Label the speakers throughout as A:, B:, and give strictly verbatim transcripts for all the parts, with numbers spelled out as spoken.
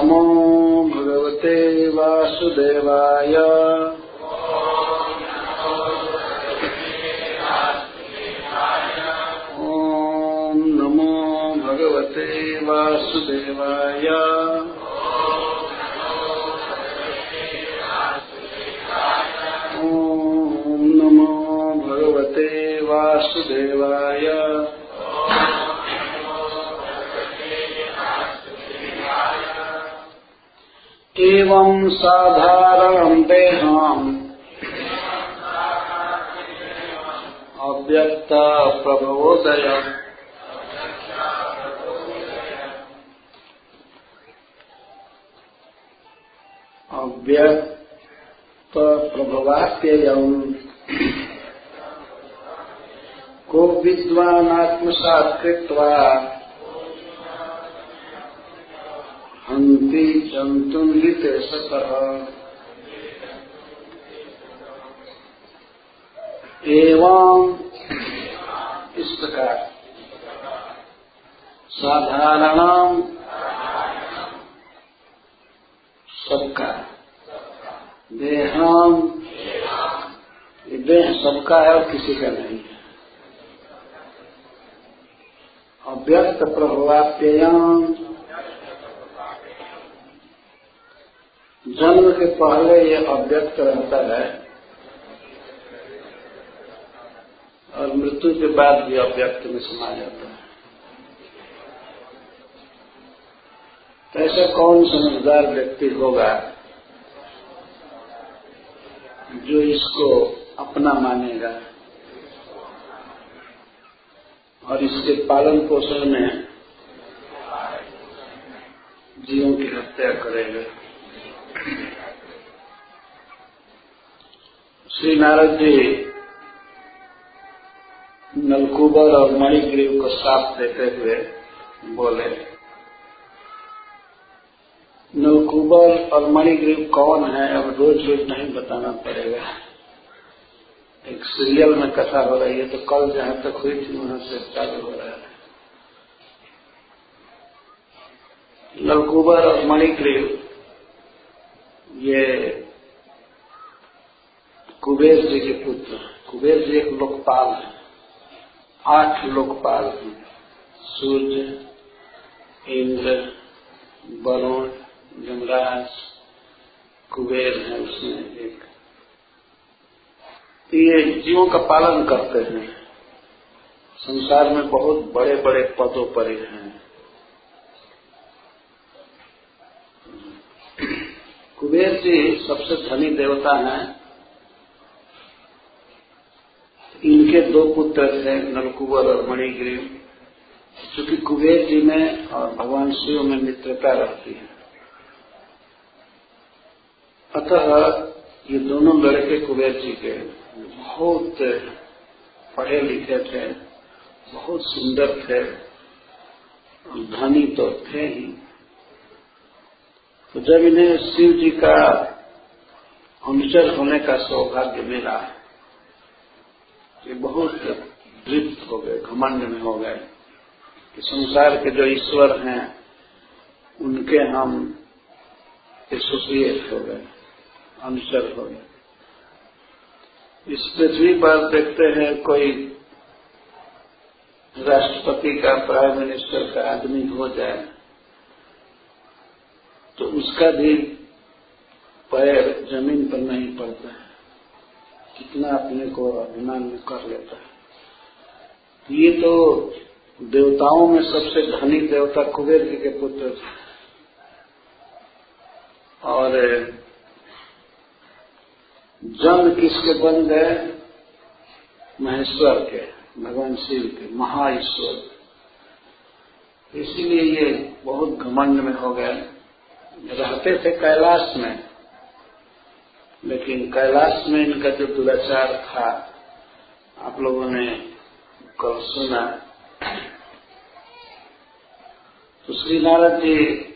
A: नमो भगवते वासुदेवाय। ओम नमो भगवते वासुदेवाय। ओम नमो भगवते वासुदेवाय। एवं साधारणं देहम् अव्यक्त प्रभवोदय। अव्यक्त प्रभवाप्ययम् को विद्वान् आत्मसात् कृत्वा हन्ति जन्तुं हितेशतः। एवं इस प्रकार साधारण सबका देहम, ये देह सबका है और किसी का नहीं है। अव्यक्त प्रभवाप्ययम्, जन्म के पहले ये अव्यक्त रहता है और मृत्यु के बाद भी अव्यक्त में समा जाता है। तो ऐसा कौन समझदार व्यक्ति होगा जो इसको अपना मानेगा और इसके पालन पोषण में जीवों की हत्या करेगा। श्री नारद जी नलकूबर और मणिग्रीव को श्राप देते हुए बोले। नलकूबर और मणिग्रीव कौन है अब रोज रोज नहीं बताना पड़ेगा। एक सीरियल में कथा हो रही है तो कल जहां तक हुई थी वहां से चालू हो रहा है। नलकूबर और मणिग्रीव ये कुबेर जी के पुत्र। कुबेर जी एक लोकपाल है, आठ लोकपाल हैं। सूर्य, इंद्र, वरुण, यमराज, कुबेर है उसमें एक। ये जीवों का पालन करते हैं, संसार में बहुत बड़े बड़े पदों पर हैं। कुबेर जी सबसे धनी देवता हैं। इनके दो पुत्र थे, नलकूबर और मणिग्रीव। चूंकि कुबेर जी में और भगवान शिव में मित्रता रहती है, अतः ये दोनों लड़के कुबेर जी के बहुत पढ़े लिखे थे, बहुत सुंदर थे, धनी तो थे ही। तो जब इन्हें शिव जी का अनुचर होने का सौभाग्य मिला, ये बहुत तृप्त हो गए, घमंड में हो गए कि संसार के जो ईश्वर हैं उनके हम एसोसिएट हो गए, अनुचर हो गए। इस पृथ्वी पर देखते हैं कोई राष्ट्रपति का, प्राइम मिनिस्टर का आदमी हो जाए तो उसका भी पैर जमीन पर नहीं पड़ता है, कितना अपने को अभिमान में कर लेता है। ये तो देवताओं में सबसे धनी देवता कुबेर जी के पुत्र थे और जन्म किसके बन गए? महेश्वर के, भगवान शिव के, महाईश्वर। इसीलिए ये बहुत घमंड में हो गए। रहते थे कैलाश में, लेकिन कैलाश में इनका जो दुराचार था आप लोगों ने कल सुना। तो श्री नारद जी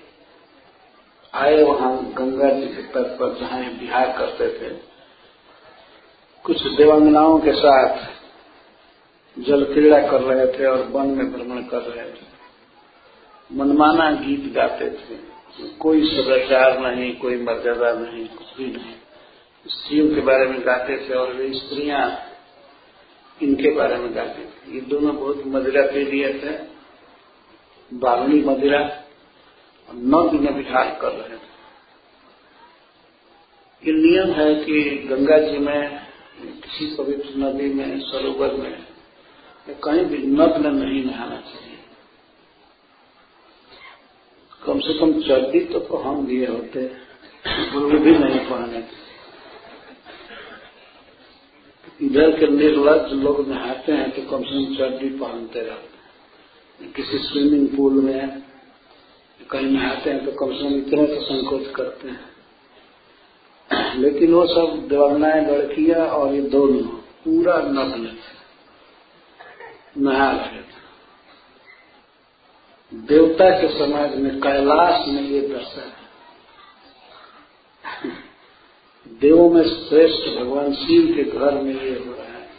A: आए वहां गंगा जी के तट पर जहां विहार करते थे, कुछ देवांगनाओं के साथ जल क्रीड़ा कर रहे थे और वन में भ्रमण कर रहे थे। मनमाना गीत गाते थे, कोई सदाचार नहीं, कोई मर्यादा नहीं, कुछ भी नहीं। स्त्रियों के बारे में गाते थे और वे स्त्रियां इनके बारे में गाते थे। ये दोनों बहुत मदिरा पी लिए थे, बावली मदिरा, और नौ दिन विहार कर रहे थे। ये नियम है कि गंगा जी में, किसी पवित्र नदी में, सरोवर में या कहीं भी नग्न नहीं नहाना चाहिए। कम से कम चड्डी तो पहन लिए होते, वो भी नहीं पहने। इधर के निर्लज्ज लोग नहाते हैं तो कम से कम चड्डी पहनते रहते हैं। किसी स्विमिंग पूल में कहीं नहाते हैं तो कम से कम इतना तो संकोच करते हैं। लेकिन वो सब देवनाएं, लड़कियां और ये दोनों पूरा नग्न नहा रहे थे। देवता के समाज में, कैलाश में ये दशा है। देवों में श्रेष्ठ भगवान शिव के घर में ये हो रहा है।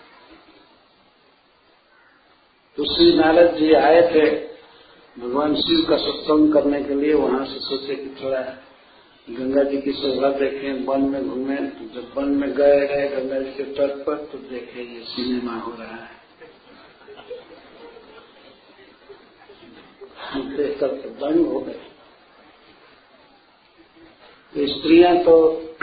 A: तो श्री नारद जी आए थे भगवान शिव का सत्संग करने के लिए। वहां से सोचे कि थोड़ा गंगा जी की शोभा देखें, वन में घूमें। तो जब वन में गए गए गंगा जी के तट पर, तो देखे ये सिनेमा हो रहा है। देखकर तो दंग हो गए। तो स्त्रियां तो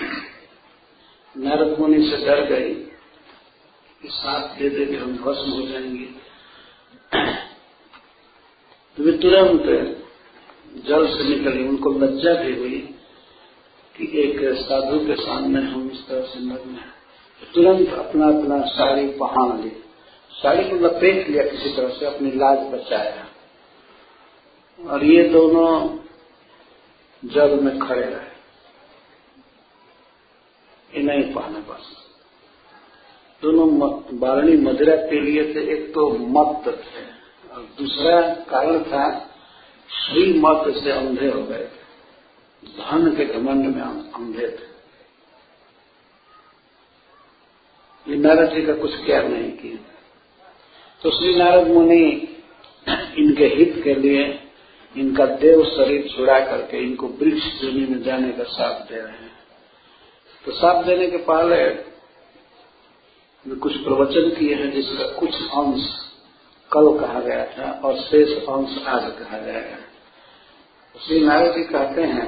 A: नारद मुनि से डर गई कि साथ दे दे के हम भस्म हो जाएंगे। तो वे तुरंत जल से निकली। उनको लज्जा भी हुई कि एक साधु के सामने हम इस तरह से नग्न हैं। तो तुरंत अपना अपना साड़ी पहन ली, साड़ी को लपेट लिया किसी तरह से, अपनी लाज बचाया। और ये दोनों जल में खड़े रहे, ये नहीं पहने। बस दोनों बारणी मदिरा पी लिए थे। एक तो मत थे और दूसरा कारण था श्री मत से अंधे हो गए थे, धन के घमंड में अंधे थे। ये नारद जी का कुछ क्या नहीं किया। तो श्री नारद मुनि इनके हित के लिए इनका देव शरीर छुड़ा करके इनको वृक्ष जोनि में जाने का साथ दे रहे हैं। तो साथ देने के पहले कुछ प्रवचन किए हैं, जिसका कुछ अंश कल कहा गया था और शेष अंश आज कहा जाएगा। श्री नारद जी कहते हैं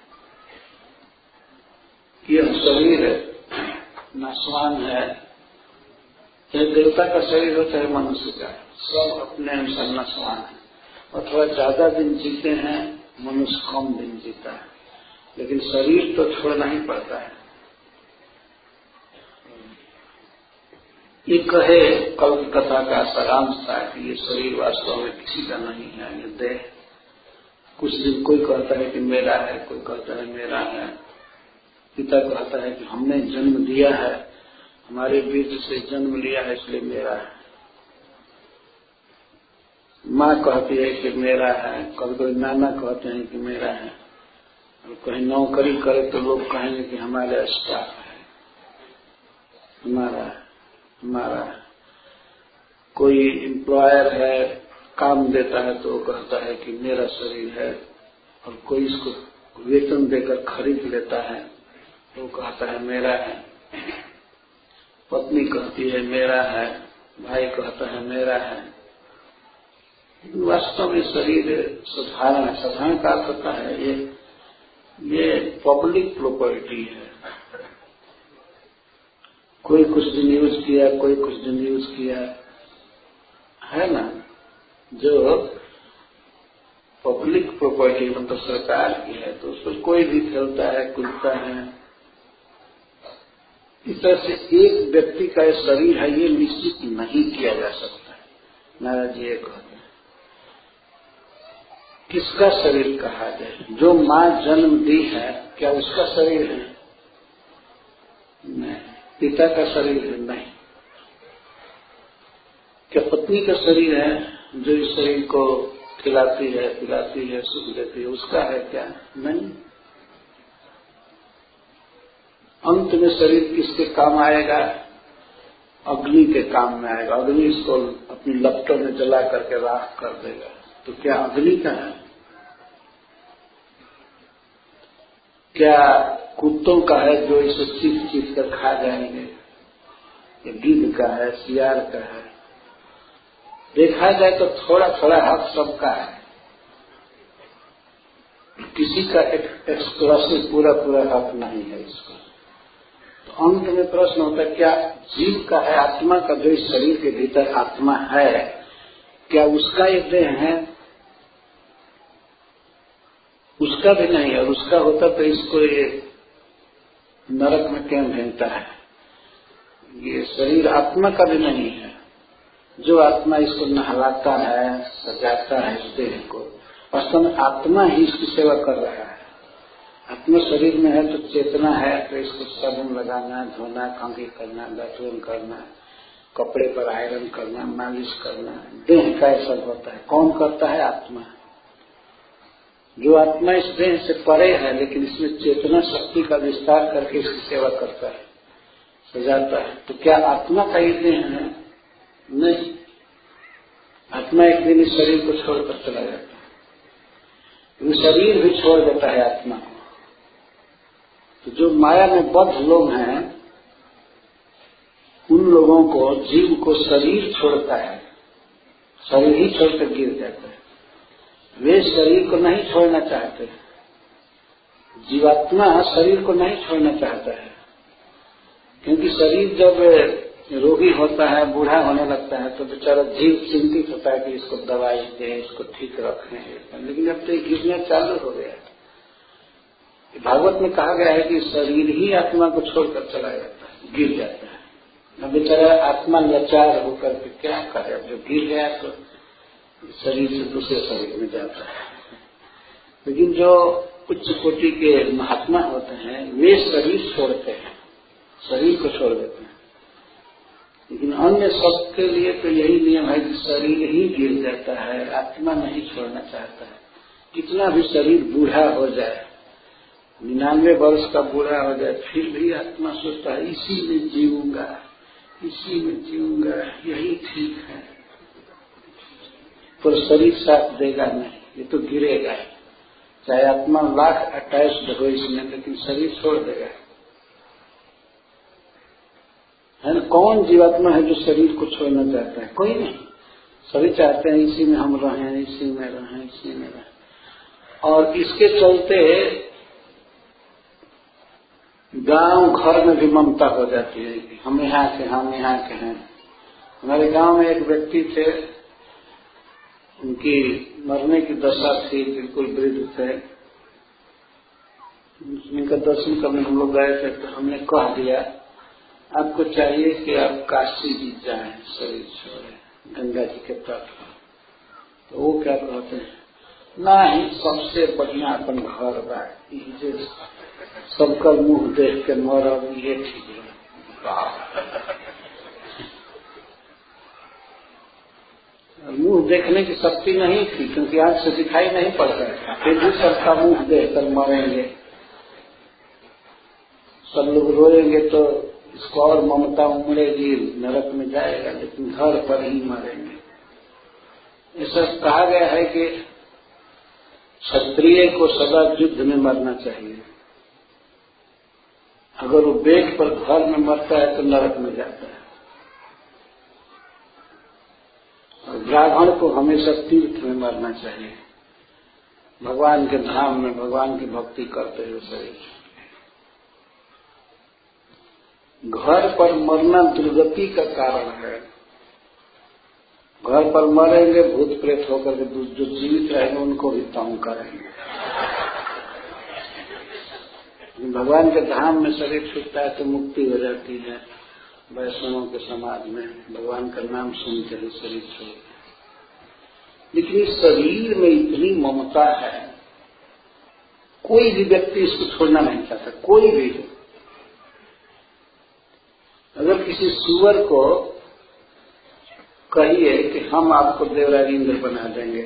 A: कि यह शरीर नाशवान है, चाहे देवता का शरीर हो चाहे मनुष्य का, सब अपने अनुसार नाशवान है। और थोड़ा ज्यादा दिन जीते हैं, मनुष्य कम दिन जीता है, लेकिन शरीर तो छोड़ना ही पड़ता है। ये कहे कल की कथा का सारांश था कि ये शरीर वास्तव में किसी का नहीं है। ये देह कुछ दिन कोई कहता है कि मेरा है, कोई कहता है मेरा है। पिता कहता है कि हमने जन्म दिया है, हमारे बीज से जन्म लिया है इसलिए मेरा है। माँ कहती है कि मेरा है, कभी कभी नाना कहते हैं कि मेरा है। और कहीं नौकरी करे तो लोग कहेंगे कि हमारे स्टाफ है, हमारा है, हमारा है। कोई एम्प्लॉयर है, काम देता है तो वो कहता है कि मेरा शरीर है। और कोई इसको वेतन देकर खरीद लेता है तो वो कहता है मेरा है। पत्नी कहती है मेरा है, भाई कहता है मेरा है। वास्तव में शरीर साधारण साधारण का अर्थ होता है ये ये पब्लिक प्रॉपर्टी है। कोई कुछ दिन यूज किया, कोई कुछ दिन यूज किया, है ना। जो पब्लिक प्रॉपर्टी मतलब सरकार की है तो उस पर कोई भी खेलता है, कूदता है। इस तरह से एक व्यक्ति का शरीर है ये निश्चित नहीं किया जा सकता है। नारद जी ये कहते हैं किसका शरीर कहा जाए? जो माँ जन्म दी है क्या उसका शरीर है? नहीं। पिता का शरीर है? नहीं। क्या पत्नी का शरीर है जो इस शरीर को खिलाती है, पिलाती है, सुख देती है, उसका है क्या? नहीं। अंत में शरीर किसके काम आएगा? अग्नि के काम में आएगा। अग्नि इसको अपनी लपटों में जला करके राख कर देगा। तो क्या अग्नि का है? क्या कुत्तों का है जो इसे चीख चीख कर खा जाएंगे, या गिद्ध का है, सियार का है? देखा जाए तो थोड़ा थोड़ा हक सबका है, किसी का एक्सक्लूसिव पूरा पूरा हक नहीं है इसको। तो अंत में प्रश्न होता है, क्या जीव का है, आत्मा का, जो इस शरीर के भीतर आत्मा है, क्या उसका ये देह है? उसका भी नहीं है। और उसका होता तो इसको ये नरक में क्यों भेजता है? ये शरीर आत्मा का भी नहीं है। जो आत्मा इसको नहलाता है, सजाता है इस देह को, वास्तव में आत्मा ही इसकी सेवा कर रहा है। आत्मा शरीर में है तो चेतना है, तो इसको साबुन लगाना, धोना, कंघी करना, दातुन करना, कपड़े पर आयरन करना, मालिश करना, देह का ऐसा होता है। कौन करता है? आत्मा। जो आत्मा इस देह से परे है, लेकिन इसमें चेतना शक्ति का विस्तार करके इसकी सेवा करता है, सजाता है। तो क्या आत्मा का ही देह है? नहीं। आत्मा एक दिन इस शरीर को छोड़कर चला जाता है, वो शरीर भी छोड़ देता है आत्मा को। तो जो माया में बद्ध लोग हैं, उन लोगों को, जीव को शरीर छोड़ता है, शरीर ही छोड़कर गिर जाता है। वे शरीर को नहीं छोड़ना चाहते। जीवात्मा शरीर को नहीं छोड़ना चाहता है, क्योंकि शरीर जब रोगी होता है, बूढ़ा होने लगता है, तो बेचारा जीव चिंतित होता है कि इसको दवाई दें, इसको ठीक रखें। लेकिन अब तो ये गिरना चालू हो गया। भागवत में कहा गया है कि शरीर ही आत्मा को छोड़कर चला जाता है, गिर जाता है। अब बेचारा आत्मा लाचार होकर के क्या करे? अब जो गिर गया तो शरीर से दूसरे शरीर में जाता है। लेकिन जो उच्च कोटि के महात्मा होते हैं, वे शरीर छोड़ते हैं, शरीर को छोड़ देते हैं। लेकिन अन्य सबके लिए तो यही नियम है कि शरीर ही गिर जाता है, आत्मा नहीं छोड़ना चाहता है। कितना भी शरीर बूढ़ा हो जाए, निन्यानवे वर्ष का बूढ़ा हो जाए, फिर भी आत्मा सोचता है इसी में जीऊंगा, इसी में जीऊंगा, यही ठीक है। पर शरीर साथ देगा नहीं, ये तो गिरेगा। चाहे आत्मा लाख अटैच्ड हो इसमें, लेकिन शरीर छोड़ देगा। है ना? कौन जीवात्मा है जो शरीर को छोड़ना चाहता है? कोई नहीं। सभी चाहते हैं इसी में हम रहें, इसी में रहें, इसी में रहें। और इसके चलते गांव घर में भी ममता हो जाती है कि हम यहाँ के, हम यहाँ के हैं। हमारे गांव में एक व्यक्ति थे, उनकी मरने की दशा थी, बिल्कुल वृद्ध थे। उनका दर्शन करने हम लोग गए थे, तो हमने कह दिया आपको चाहिए कि आप काशी जी जाएं, शरीर छोड़े गंगा जी के तट। तो वो क्या कहते हैं, ना ही सबसे बढ़िया अपन घर बा, सबका मुंह देख के मरब, ये ठीक है। मुंह देखने की शक्ति नहीं थी, क्योंकि आंख से दिखाई नहीं पड़ता था, फिर भी सबका मुंह देखकर मरेंगे, सब लोग रोएंगे तो इसको और ममता उमड़ेगी, नरक में जाएगा, लेकिन घर पर ही मरेंगे। ऐसा कहा गया है कि क्षत्रिय को सदा युद्ध में मरना चाहिए। अगर वो बेट पर घर में मरता है तो नरक में जाता है। और ब्राह्मण को हमेशा तीर्थ में मरना चाहिए, भगवान के धाम में भगवान की भक्ति करते हुए शरीर। घर पर मरना दुर्गति का कारण है। घर पर मरेंगे, भूत प्रेत होकर के जो जीवित रहेंगे उनको भी तंग करेंगे। भगवान के धाम में शरीर छूटता है तो मुक्ति हो जाती है। वैष्णवों के समाज में भगवान का नाम सुनते ही शरीर छोड़ते। लेकिन इस शरीर में इतनी ममता है, कोई भी व्यक्ति इसको छोड़ना नहीं चाहता, कोई भी। अगर किसी सुअर को कहिए कि हम आपको देवराज इंद्र बना देंगे,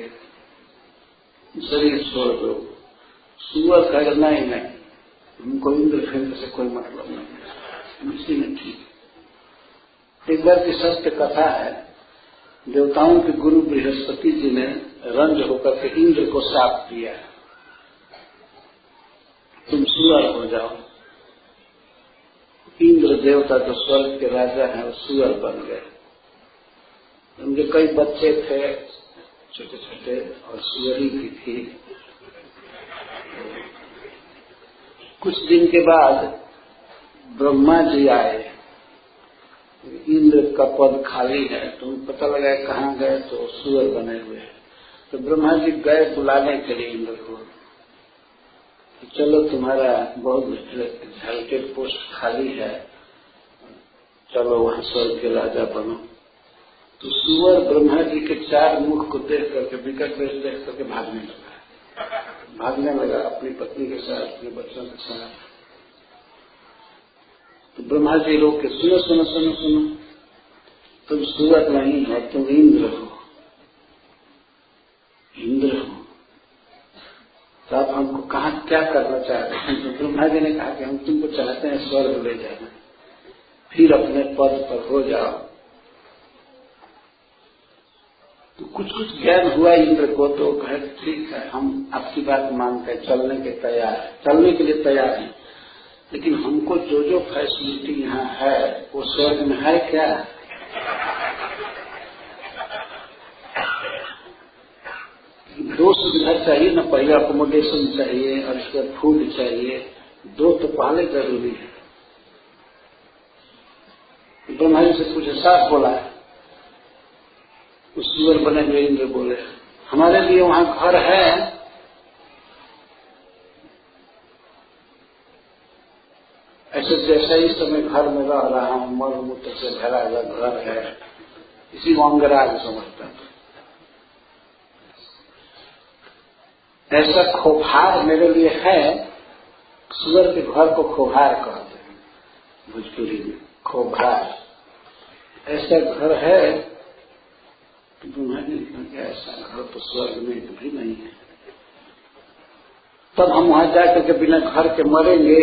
A: शरीर छोड़ दो, सुअर कहेगा नहीं नहीं, हमको इंद्र फिर से कोई मतलब नहीं, इसी में ठीक। एक बार की सत्य कथा है, देवताओं के गुरु बृहस्पति जी ने रंज होकर के इंद्र को शाप दिया, तुम सुअर हो जाओ। इंद्र देवता जो स्वर्ग के राजा हैं वो सुअर बन गए। उनके कई बच्चे थे छोटे छोटे और सुअरी भी थी। कुछ दिन के बाद ब्रह्मा जी आए, इंद्र का पद खाली है, तो पता लगा कहाँ गए, तो सुअर बने हुए हैं। तो ब्रह्मा जी गए बुलाने के लिए इंद्र को, तो चलो तुम्हारा बहुत हेल्टेड पोस्ट खाली है, चलो वहां स्वर्ग के राजा बनो। तो सुअर ब्रह्मा जी के चार मुख को देख करके, विकट वेश देख करके भागने लगा भागने लगा अपनी पत्नी के साथ, अपने बच्चों के साथ। तो ब्रह्मा जी रोक के, सुनो सुनो सुनो सुनो, तुम सुअर नहीं हो, तुम इंद्र हो, इंद्र हो। तो आप हमको कहाँ क्या करना चाहते हैं? तो ब्रह्मा जी ने कहा कि हम तुमको चाहते हैं स्वर्ग ले जाना, फिर अपने पद पर हो जाओ। तो कुछ कुछ ज्ञान हुआ इंद्र को, तो कहे ठीक है, हम आपकी बात मानते हैं, चलने के तैयार है, चलने के लिए तैयार हैं, लेकिन हमको जो जो फैसिलिटी यहाँ है वो स्वर्ग में है क्या? दो सुविधा चाहिए ना, पहले अकोमोडेशन चाहिए और इसके बाद फूड चाहिए, दो तो पहले जरूरी है। ब्रह्मा जी से पूछे, साफ बोला है। उस सुअर बने हुए इंद्र बोले, हमारे लिए वहां घर है, ऐसे जैसा इस समय घर में रह रहा हूं, मल मूत्र से भरा हुआ घर है, इसी को अंगराज समझता था। ऐसा खोभार मेरे लिए है, सुअर के घर को खोभार कहते हैं भोजपुरी में, खोभार। ऐसा घर है, तो तुम्हारे क्या ऐसा घर तो स्वर्ग में भी नहीं है। तब हम वहां जाकर के बिना घर के मरेंगे,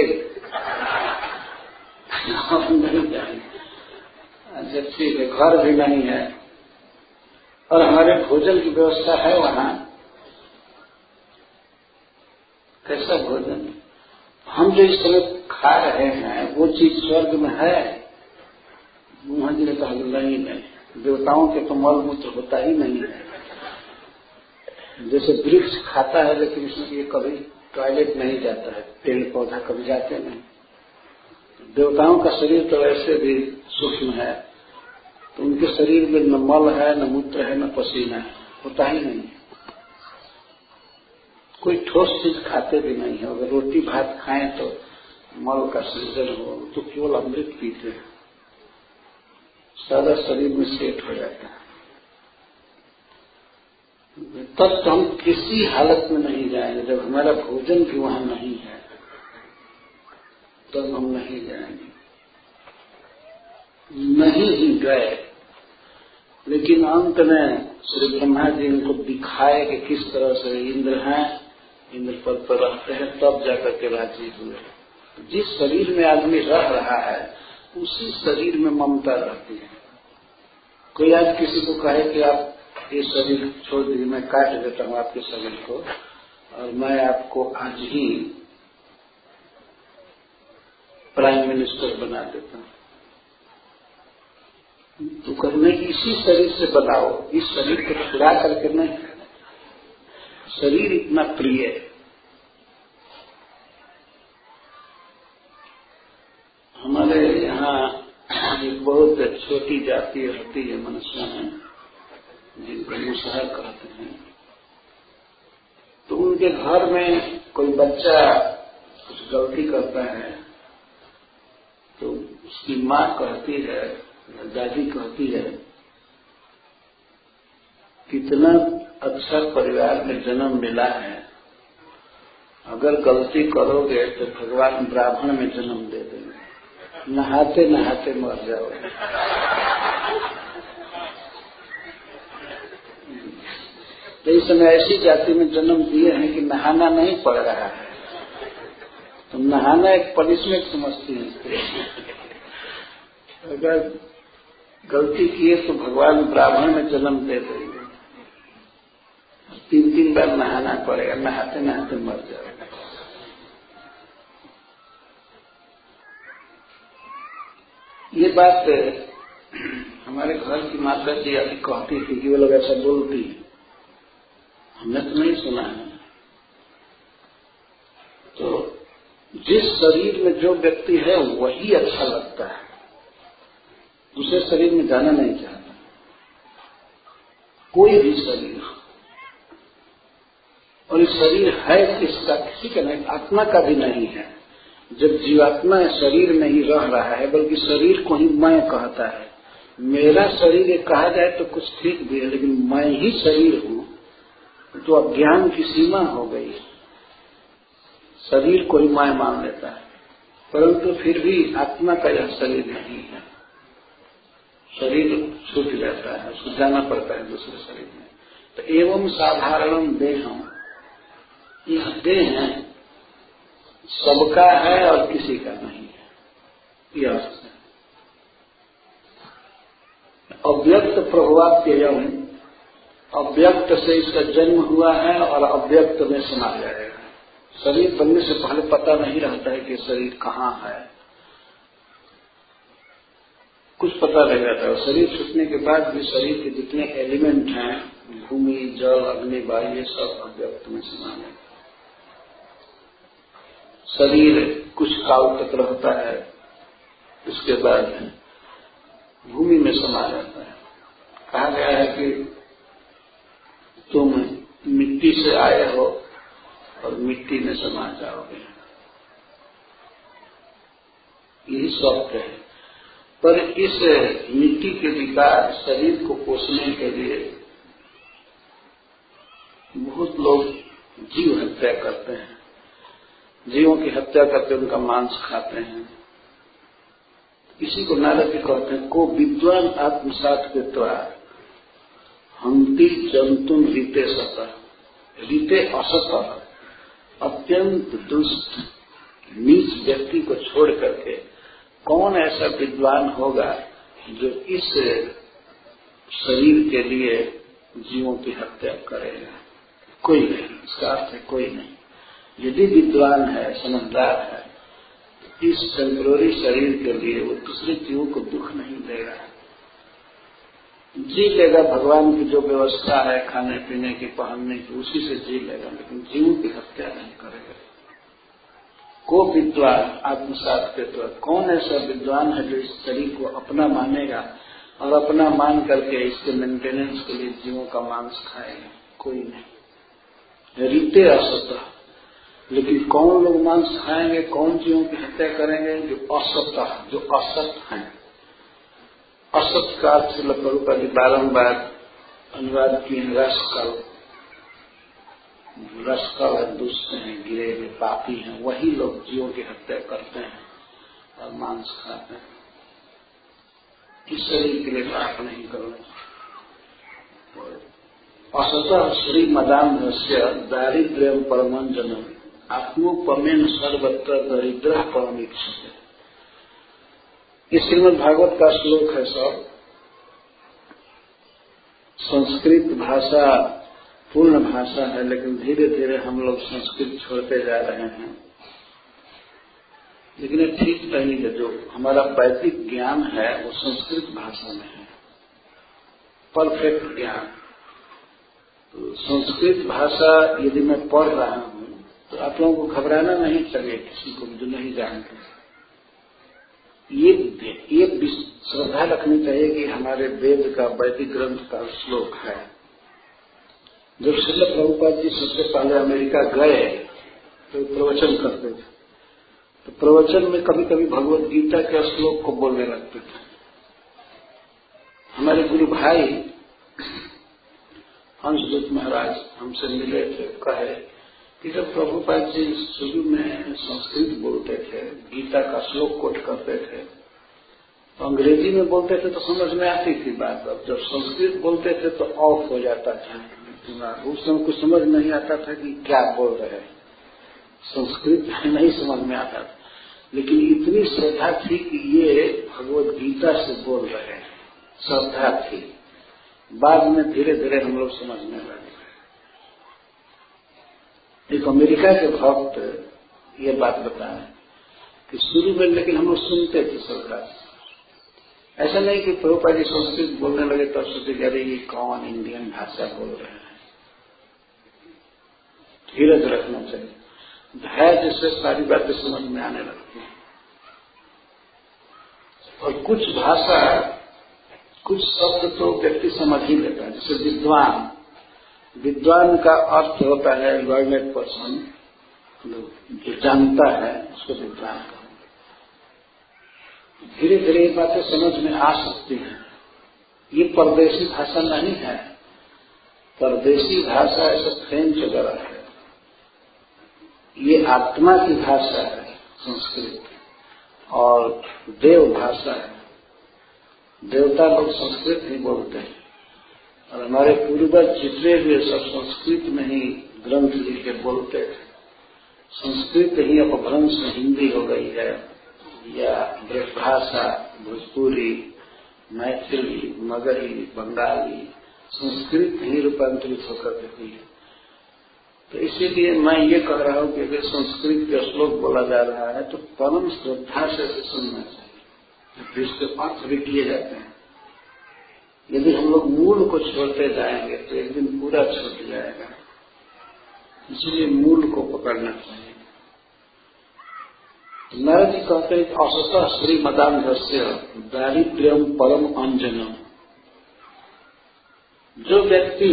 A: हम नहीं जाएंगे। अच्छा ठीक है, घर भी नहीं है और हमारे भोजन की व्यवस्था है वहां, कैसा भोजन? हम जो इस समय खा रहे हैं वो चीज स्वर्ग में है? ब्रह्मा जी ने कहा नहीं नहीं, देवताओं के तो मल मूत्र होता ही नहीं है। जैसे वृक्ष खाता है लेकिन इसमें ये कभी टॉयलेट नहीं जाता है, पेड़ पौधा कभी जाते नहीं। देवताओं का शरीर तो ऐसे भी सूक्ष्म है, तो उनके शरीर में न मल है, न मूत्र है, न पसीना है, होता ही नहीं। कोई ठोस चीज खाते भी नहीं है। अगर रोटी भात खाएं तो मल का सृजन हो, तो केवल अमृत पीते हैं, सारा शरीर में सेट हो जाता है। तब तो हम किसी हालत में नहीं जाएंगे, जब हमारा भोजन भी वहां नहीं है तब तो हम नहीं जाएंगे। नहीं ही गए, लेकिन अंत में श्री ब्रह्मा जी उनको दिखाए कि किस तरह से इंद्र हैं, इंद्र पद पर रहते हैं, तब जाकर के राजी हुए। जिस शरीर में आदमी रह रहा है उसी शरीर में ममता रहती है। कोई आज किसी को कहे कि आप ये शरीर छोड़ दीजिए, मैं काट देता हूं आपके शरीर को और मैं आपको आज ही प्राइम मिनिस्टर बना देता हूं, तो करने इसी शरीर से बनाओ, इस शरीर को छुड़ा करके नहीं। शरीर इतना प्रिय है। हमारे यहाँ एक बहुत छोटी जाति होती है मनुष्य में, जिनको मुसहर कहते हैं। तो उनके घर में कोई बच्चा कुछ गलती करता है तो उसकी माँ कहती है, दादी कहती है, कितना अच्छा परिवार में जन्म मिला है, अगर गलती करोगे तो भगवान ब्राह्मण में जन्म दे देंगे, नहाते नहाते मर जाओगे। तो इस समय ऐसी जाति में जन्म दिए हैं कि नहाना नहीं पड़ रहा है, तो नहाना एक पनिशमेंट समझती है। अगर गलती किए तो भगवान ब्राह्मण में जन्म दे देंगे, तीन तीन बार नहाना पड़ेगा, नहाते नहाते मर जाएगा। ये बात हमारे घर की माता जी अभी कहती थी कि वो लोग ऐसा बोलती है, हमने तो नहीं सुना है। तो जिस शरीर में जो व्यक्ति है वही अच्छा लगता है, दूसरे शरीर में जाना नहीं चाहता कोई भी शरीर। और ये शरीर है किसका? किसी का नहीं, आत्मा का भी नहीं है। जब जीवात्मा शरीर में ही रह रहा है, बल्कि शरीर को ही मैं कहता है। मेरा शरीर ये कहा जाए तो कुछ ठीक भी है, लेकिन मैं ही शरीर हूं तो अज्ञान की सीमा हो गई। शरीर को ही मैं मान लेता है, परंतु फिर भी आत्मा का यह शरीर नहीं है। शरीर छूट जाता है, उसको जाना पड़ता है दूसरे शरीर में। तो एवं साधारणम देहम, यह देह है सबका है और किसी का नहीं है। यह अर्थ है। अव्यक्त प्रभुवाप्ययम, अव्यक्त से इसका जन्म हुआ है और अव्यक्त में समा जाएगा। शरीर बनने से पहले पता नहीं रहता है कि शरीर कहाँ है, कुछ पता नहीं रहता है। शरीर छूटने के बाद भी शरीर के जितने एलिमेंट हैं, भूमि, जल, अग्नि, वायु, ये सब अव्यक्त में समा जाएगा। शरीर कुछ काल तक रहता है, उसके बाद भूमि में समा जाता है। कहा गया है कि तुम मिट्टी से आए हो और मिट्टी में समा जाओगे, यही सत्य है। पर इस मिट्टी के विकार शरीर को पोषने के लिए बहुत लोग जीव हत्या करते हैं, जीवों की हत्या करके उनका मांस खाते हैं। इसी को नारद जी कहते हैं, को विद्वान आत्मसात के द्वारा हंति जंतुन रीते सता, रीते असत, अत्यंत दुष्ट नीच व्यक्ति को छोड़ करके कौन ऐसा विद्वान होगा जो इस शरीर के लिए जीवों की हत्या करेगा? कोई नहीं। इसका अर्थ है कोई नहीं। यदि विद्वान है, समझदार है, इस टेम्पररी शरीर के लिए वो दूसरे जीवों को दुख नहीं देगा, जी लेगा। भगवान की जो व्यवस्था है खाने पीने की, पहनने की, उसी से जी लेगा, लेकिन जीवों की हत्या नहीं करेगा। को विद्वान आत्मसात के द्वारा, कौन ऐसा विद्वान है जो इस शरीर को अपना मानेगा और अपना मान करके इसके मेंटेनेंस के लिए जीवों का मांस खाएगा? कोई नहीं। रीते असत, लेकिन कौन लोग मांस खाएंगे, कौन जीवों की हत्या करेंगे? जो असत, जो असत हैं। असत का अर्थ प्रभुपाद जी बारम्बार अनुवाद किए हैं, रसकल। रसकल है, दुष्ट हैं, गिरे हुए पापी हैं, वही लोग जीवों की हत्या करते हैं और मांस खाते हैं। इस शरीर के लिए पाप नहीं करना। असत श्री मदान से दारिद्र्यम परमंजनम आत्मोपमेन सर्वत्र दरिद्र परमीक्षते। इस श्रीमद् भागवत का श्लोक है। सब संस्कृत भाषा पूर्ण भाषा है, लेकिन धीरे धीरे हम लोग संस्कृत छोड़ते जा रहे हैं। लेकिन ये ठीक नहीं है। जो हमारा वैदिक ज्ञान है वो संस्कृत भाषा में है, परफेक्ट ज्ञान। तो संस्कृत भाषा यदि मैं पढ़ रहा हूं तो आप लोगों को घबराना नहीं चाहिए, किसी को जो नहीं जानते। ये ये श्रद्धा रखनी चाहिए कि हमारे वेद का, वैदिक ग्रंथ का श्लोक है। जब श्रील प्रभुपाद जी सबसे पहले अमेरिका गए तो प्रवचन करते थे, तो प्रवचन में कभी कभी भगवत गीता के श्लोक को बोलने लगते थे। हमारे गुरु भाई हंसदूत महाराज हमसे मिले थे, कहे कि जब प्रभुपाद जी शुरू में संस्कृत बोलते थे, गीता का श्लोक कोट करते थे, तो अंग्रेजी में बोलते थे तो समझ में आती थी बात। अब जब संस्कृत बोलते थे तो ऑफ हो जाता था दिमाग, उस समय कुछ समझ नहीं आता था कि क्या बोल रहे हैं। संस्कृत नहीं समझ में आता था, लेकिन इतनी श्रद्धा थी कि ये भगवत गीता से बोल रहे हैं, श्रद्धा थी। बाद में धीरे धीरे हम लोग समझने लगे। एक अमेरिका के भक्त ये बात बताए कि शुरू में लेकिन हम लोग सुनते थे सरकार, ऐसा नहीं कि प्रभुपाद जी संस्कृत बोलने लगे तब सोचे जा रही ये कौन इंडियन भाषा बोल रहे हैं। धीरज रखना चाहिए, धैर्य से सारी बातें समझ में आने लगती हैं। और कुछ भाषा, कुछ शब्द तो व्यक्ति समझ ही लेता है। जैसे विद्वान, विद्वान का अर्थ होता है लर्नेड पर्सन, जो जानता है उसको विद्वान का। धीरे धीरे ये बातें समझ में आ सकती हैं। ये परदेशी भाषा नहीं है। परदेशी भाषा ऐसा फ्रेंच वगैरह है। ये आत्मा की भाषा है संस्कृत, और देव भाषा है। देवता लोग संस्कृत ही बोलते हैं, और हमारे पूर्वज जितने भी सब संस्कृत में ही ग्रंथ लिख के बोलते थे। संस्कृत ही अपभ्रंश में हिंदी हो गई है, या ब्रजभाषा, भोजपुरी, मैथिली, मगही, बंगाली, संस्कृत ही रूपांतरित होकर के हुई है। तो इसीलिए मैं ये कह रहा हूं कि अगर संस्कृत के श्लोक बोला जा रहा है तो परम श्रद्धा से सुनना चाहिए। फिर उसके अर्थ भी किए जाते हैं। यदि हम लोग मूल को छोड़ते जाएंगे तो एक दिन पूरा छूट जाएगा। इसलिए मूल को पकड़ना चाहिए। नारद जी कहते हैं कि असतः श्री मदान्धस्य दारिद्र्यम परम अंजनम। जो व्यक्ति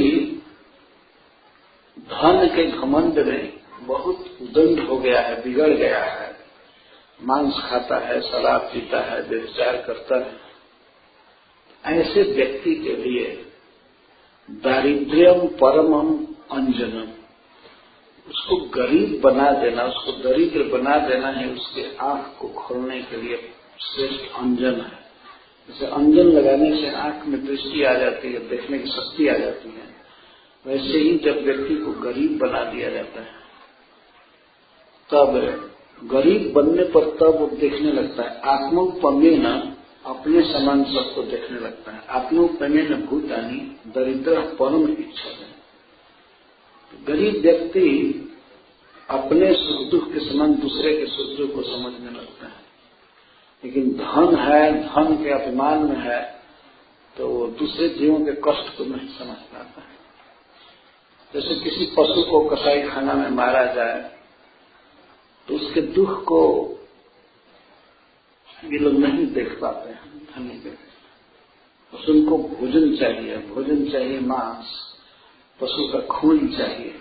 A: धन के घमंड में बहुत उदंड हो गया है, बिगड़ गया है, मांस खाता है, शराब पीता है, व्यभिचार करता है, ऐसे व्यक्ति के लिए दारिद्र्यम परमम अंजनम, उसको गरीब बना देना, उसको दरिद्र बना देना है, उसके आंख को खोलने के लिए श्रेष्ठ अंजन है। जैसे अंजन लगाने से आंख में दृष्टि आ जाती है, देखने की शक्ति आ जाती है, वैसे ही जब व्यक्ति को गरीब बना दिया जाता है तब गरीब बनने पर तब वो देखने लगता है। आत्मोपमेन, अपने समान सबको देखने लगता है। आत्मोपमेन भूतानी दरिद्र परम इच्छा है। गरीब व्यक्ति अपने सुख दुख के समान दूसरे के सुख दुख को समझने लगता है। लेकिन धन है, धन के अभिमान में है, तो वो दूसरे जीवों के कष्ट को नहीं समझ पाता है। जैसे किसी पशु को कसाई खाना में मारा जाए तो उसके दुख को ये लोग नहीं देख पाते हैं, धनी व्यक्ति। पशु को भोजन चाहिए, भोजन चाहिए मांस, पशु का खून चाहिए,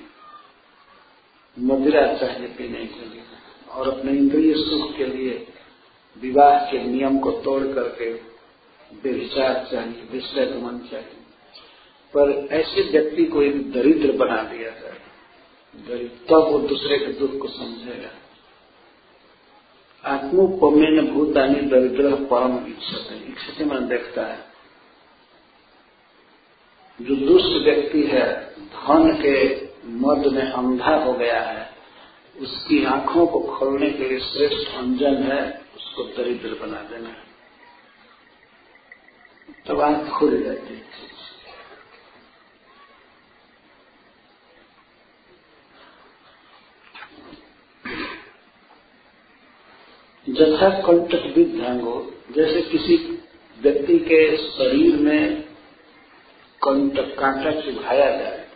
A: मदिरा चाहिए पीने के लिए, और अपने इंद्रिय सुख के लिए विवाह के नियम को तोड़ करके व्यभिचार चाहिए, विषय गमन चाहिए। पर ऐसे व्यक्ति को एक दरिद्र बना दिया जाए, गरीब, तब वो दूसरे के दुख को समझेगा। आत्मोपमेन भूतानी दरिद्र परम इच्छते, इच्छते मन देखता है। जो दुष्ट व्यक्ति है, धन के मद में अंधा हो गया है, उसकी आंखों को खोलने के लिए श्रेष्ठ अंजन है उसको दरिद्र बना देना। तब आंख खुल जाती है। जथा कंटक विद्यांगो, जैसे किसी व्यक्ति के शरीर में कंटक, कांटा चुभाया जाए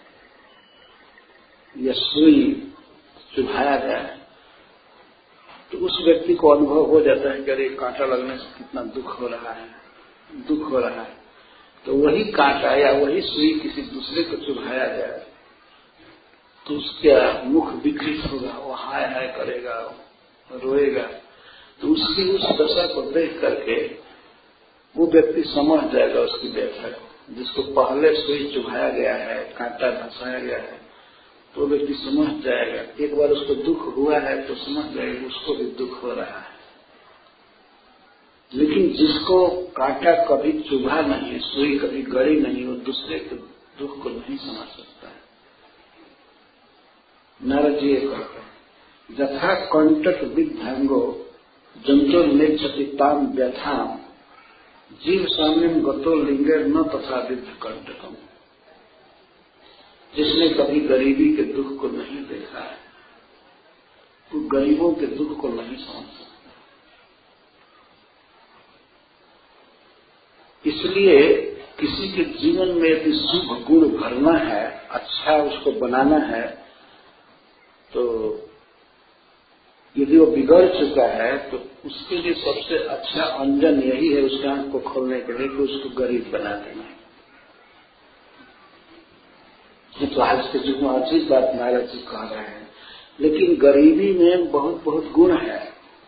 A: या सुई चुभाया जाए तो उस व्यक्ति को अनुभव हो जाता है कि अरे कांटा लगने से कितना दुख हो रहा है, दुख हो रहा है। तो वही कांटा या वही सुई किसी दूसरे को चुभाया जाए तो उसका मुख विकृत होगा, वो हाय हाय करेगा, रोएगा। तो उसकी उस दशा को देख करके वो व्यक्ति समझ जाएगा उसकी व्यथा को। जिसको पहले सुई चुभाया गया है, कांटा धंसाया गया है, तो व्यक्ति समझ जाएगा। एक बार उसको दुख हुआ है तो समझ जाएगा उसको भी दुख हो रहा है। लेकिन जिसको कांटा कभी चुभा नहीं, सुई कभी गड़ी नहीं, वो दूसरे के दुख को नहीं समझ सकता है। नारद जी ये कहते हैं, जथा कंटक विद्यांगो जंतो नेच्छति ताम व्यथाम जीव साम्यम गतो लिंगेर न तथा विद्ध कंटकम। जिसने कभी गरीबी के दुख को नहीं देखा है तो गरीबों के दुख को नहीं समझ सकता। किसी के जीवन में यदि शुभ गुण भरना है, अच्छा उसको बनाना है, तो यदि वो बिगड़ चुका है तो उसके लिए सबसे अच्छा अंजन यही है उसके आंख को खोलने के लिए कि उसको गरीब बना देना। ये तो आज के युग में अजीब बात महाराज जी कह रहे हैं, लेकिन गरीबी में बहुत बहुत गुण है।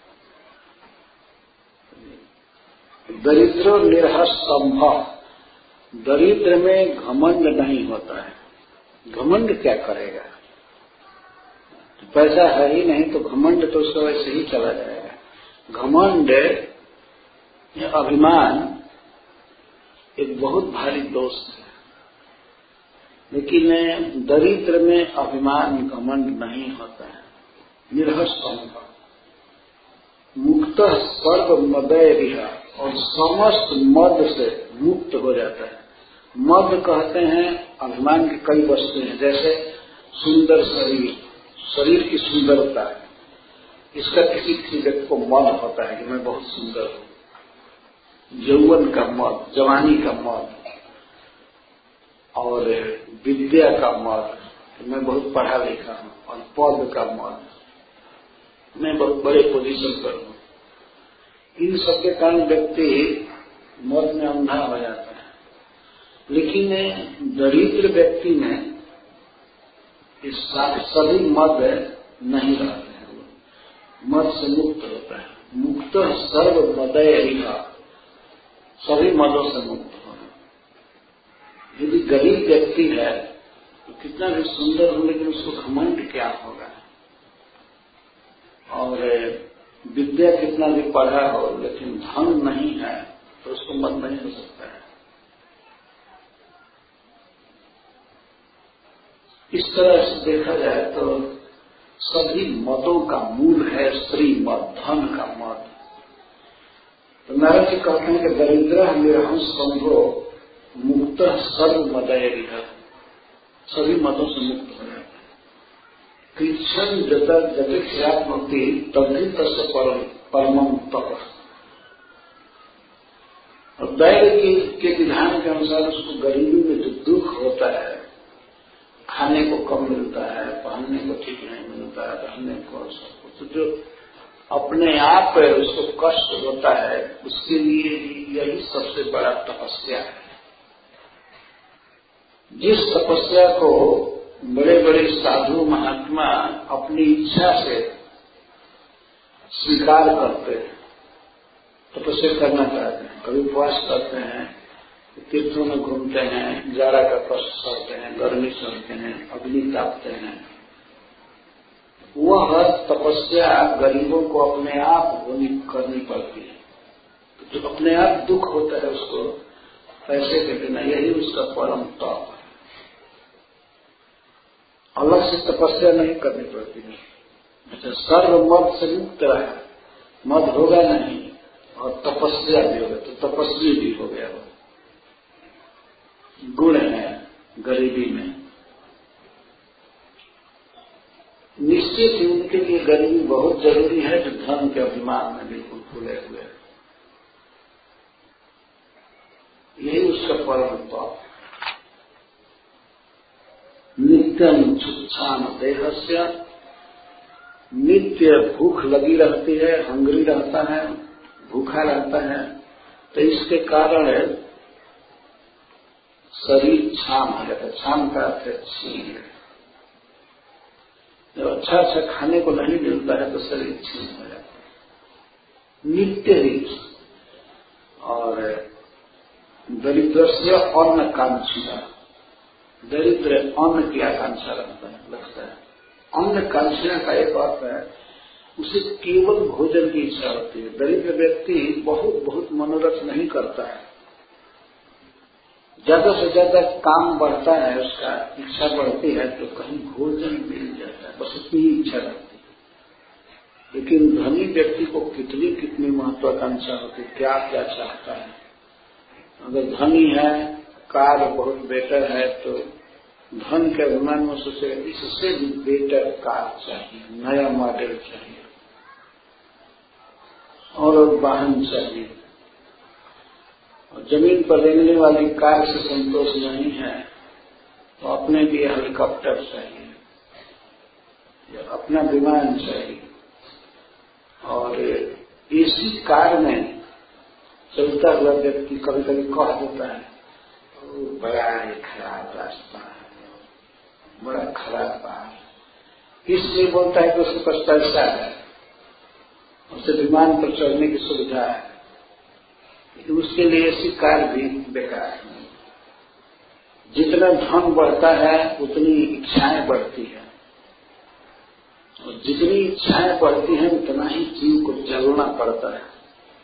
A: दरिद्र निर्हस संभव, दरिद्र में घमंड नहीं होता है। घमंड क्या करेगा? तो पैसा है ही नहीं तो घमंड तो उसका वैसे ही चला जाएगा। घमंड या अभिमान एक बहुत भारी दोष है, लेकिन दरिद्र में अभिमान घमंड नहीं होता है। निर्हस संभव, मुक्त सर्व मदय रिहा, और समस्त मद से मुक्त हो जाता है। मद कहते हैं अभिमान की कई वस्तुएं हैं, जैसे सुंदर शरीर, शरीर की सुंदरता, इसका किसी किसी व्यक्ति को मद होता है कि मैं बहुत सुंदर हूं। यौवन का मद, जवानी का मद, और विद्या का मद, मैं बहुत पढ़ा लिखा हूं, और पद का मद, मैं बहुत बड़े पोजीशन पर हूं। इन सब के कारण व्यक्ति मद में अंधा हो जाता है। लेकिन दरिद्र व्यक्ति में इस सभी मद नहीं रहते हैं, मद से मुक्त होता है। मुक्त सर्व मदय रिहा, सभी मदों से मुक्त होना। यदि गरीब व्यक्ति है तो कितना भी सुंदर हो, लेकिन उसको घमंड क्या होगा? और विद्या कितना भी पढ़ा हो, लेकिन धन नहीं है तो उसको मद नहीं हो सकता है। इस तरह से देखा जाए तो सभी मदों का मूल है स्त्री मद, धन का मद। तो नारद जी कहते हैं कि दरिद्र निर्हंस संभो मुक्त सर्व मदय रिहा, सभी मदों से मुक्त हो जाता है। कृष्ण जतिक्षात्मति तभी तस्य परमम तप, और दैव के विधान के अनुसार उसको गरीबी में जो दुख होता है, खाने को कम मिलता है, पहनने को ठीक नहीं मिलता है, रहने को सब कुछ, तो जो अपने आप है उसको कष्ट होता है, उसके लिए यही सबसे बड़ा तपस्या है। जिस तपस्या को बड़े बड़े साधु महात्मा अपनी इच्छा से स्वीकार करते हैं, तपस्या करना चाहते हैं, कभी उपवास करते हैं, तीर्थों में घूमते हैं, जाड़ा का कष्ट सहते हैं, गर्मी सहते हैं, अग्नि तापते हैं, वह तपस्या गरीबों को अपने आप होनी करनी पड़ती है। जो अपने आप दुख होता है उसको पैसे के बिना, यही उसका परम तप है। अलग से तपस्या नहीं करनी पड़ती है। अच्छा, सर्व मद से मुक्त रहा, मद होगा नहीं और तपस्या भी होगा तो तपस्वी भी हो गया। वो गुण है गरीबी में। निश्चित ही उनके लिए गरीबी बहुत जरूरी है जो धन के अभिमान में बिल्कुल खुले हुए हैं। यही उसका परम तप। नित्यम छुच्छान देहस्य, नित्य भूख लगी रहती है, हंगरी रहता है, भूखा रहता है, तो इसके कारण शरीर छाम हो जाता है। छाम का अर्थ है छीन है। जब अच्छा अच्छा खाने को नहीं मिलता है तो शरीर छीन हो जाता है नित्य ही। और दरिद्र से अन्न कांक्षिता, दरिद्र अन्न की आकांक्षा रखता है लगता है। अन्न कांक्षा का एक अर्थ है उसे केवल भोजन की इच्छा होती है। दरिद्र व्यक्ति बहुत बहुत मनोरथ नहीं करता है, ज्यादा से ज्यादा काम बढ़ता है, उसका इच्छा बढ़ती है तो कहीं भोजन मिल जाता है, बस उतनी ही इच्छा रहती है। लेकिन धनी व्यक्ति को कितनी कितनी महत्वाकांक्षा होती है, क्या क्या चाहता है। अगर धनी है, कार बहुत बेटर है, तो धन के अभिमान में सोचे इससे भी बेटर कार चाहिए, नया मॉडल चाहिए और वाहन चाहिए। और जमीन पर रेंगने वाली कार से संतोष नहीं है तो अपने लिए हेलीकॉप्टर चाहिए या अपना विमान चाहिए। और इसी कार में चलता हुआ व्यक्ति कभी कभी कह देता है बड़ा ही खराब रास्ता है, बड़ा खराब बात, इसलिए बोलता है कि उसके पास पैसा है, उसे विमान पर चढ़ने की सुविधा है, लेकिन उसके लिए ऐसी कार भी बेकार है। जितना धन बढ़ता है उतनी इच्छाएं बढ़ती है, और जितनी इच्छाएं बढ़ती हैं उतना ही जीव को जलना पड़ता है।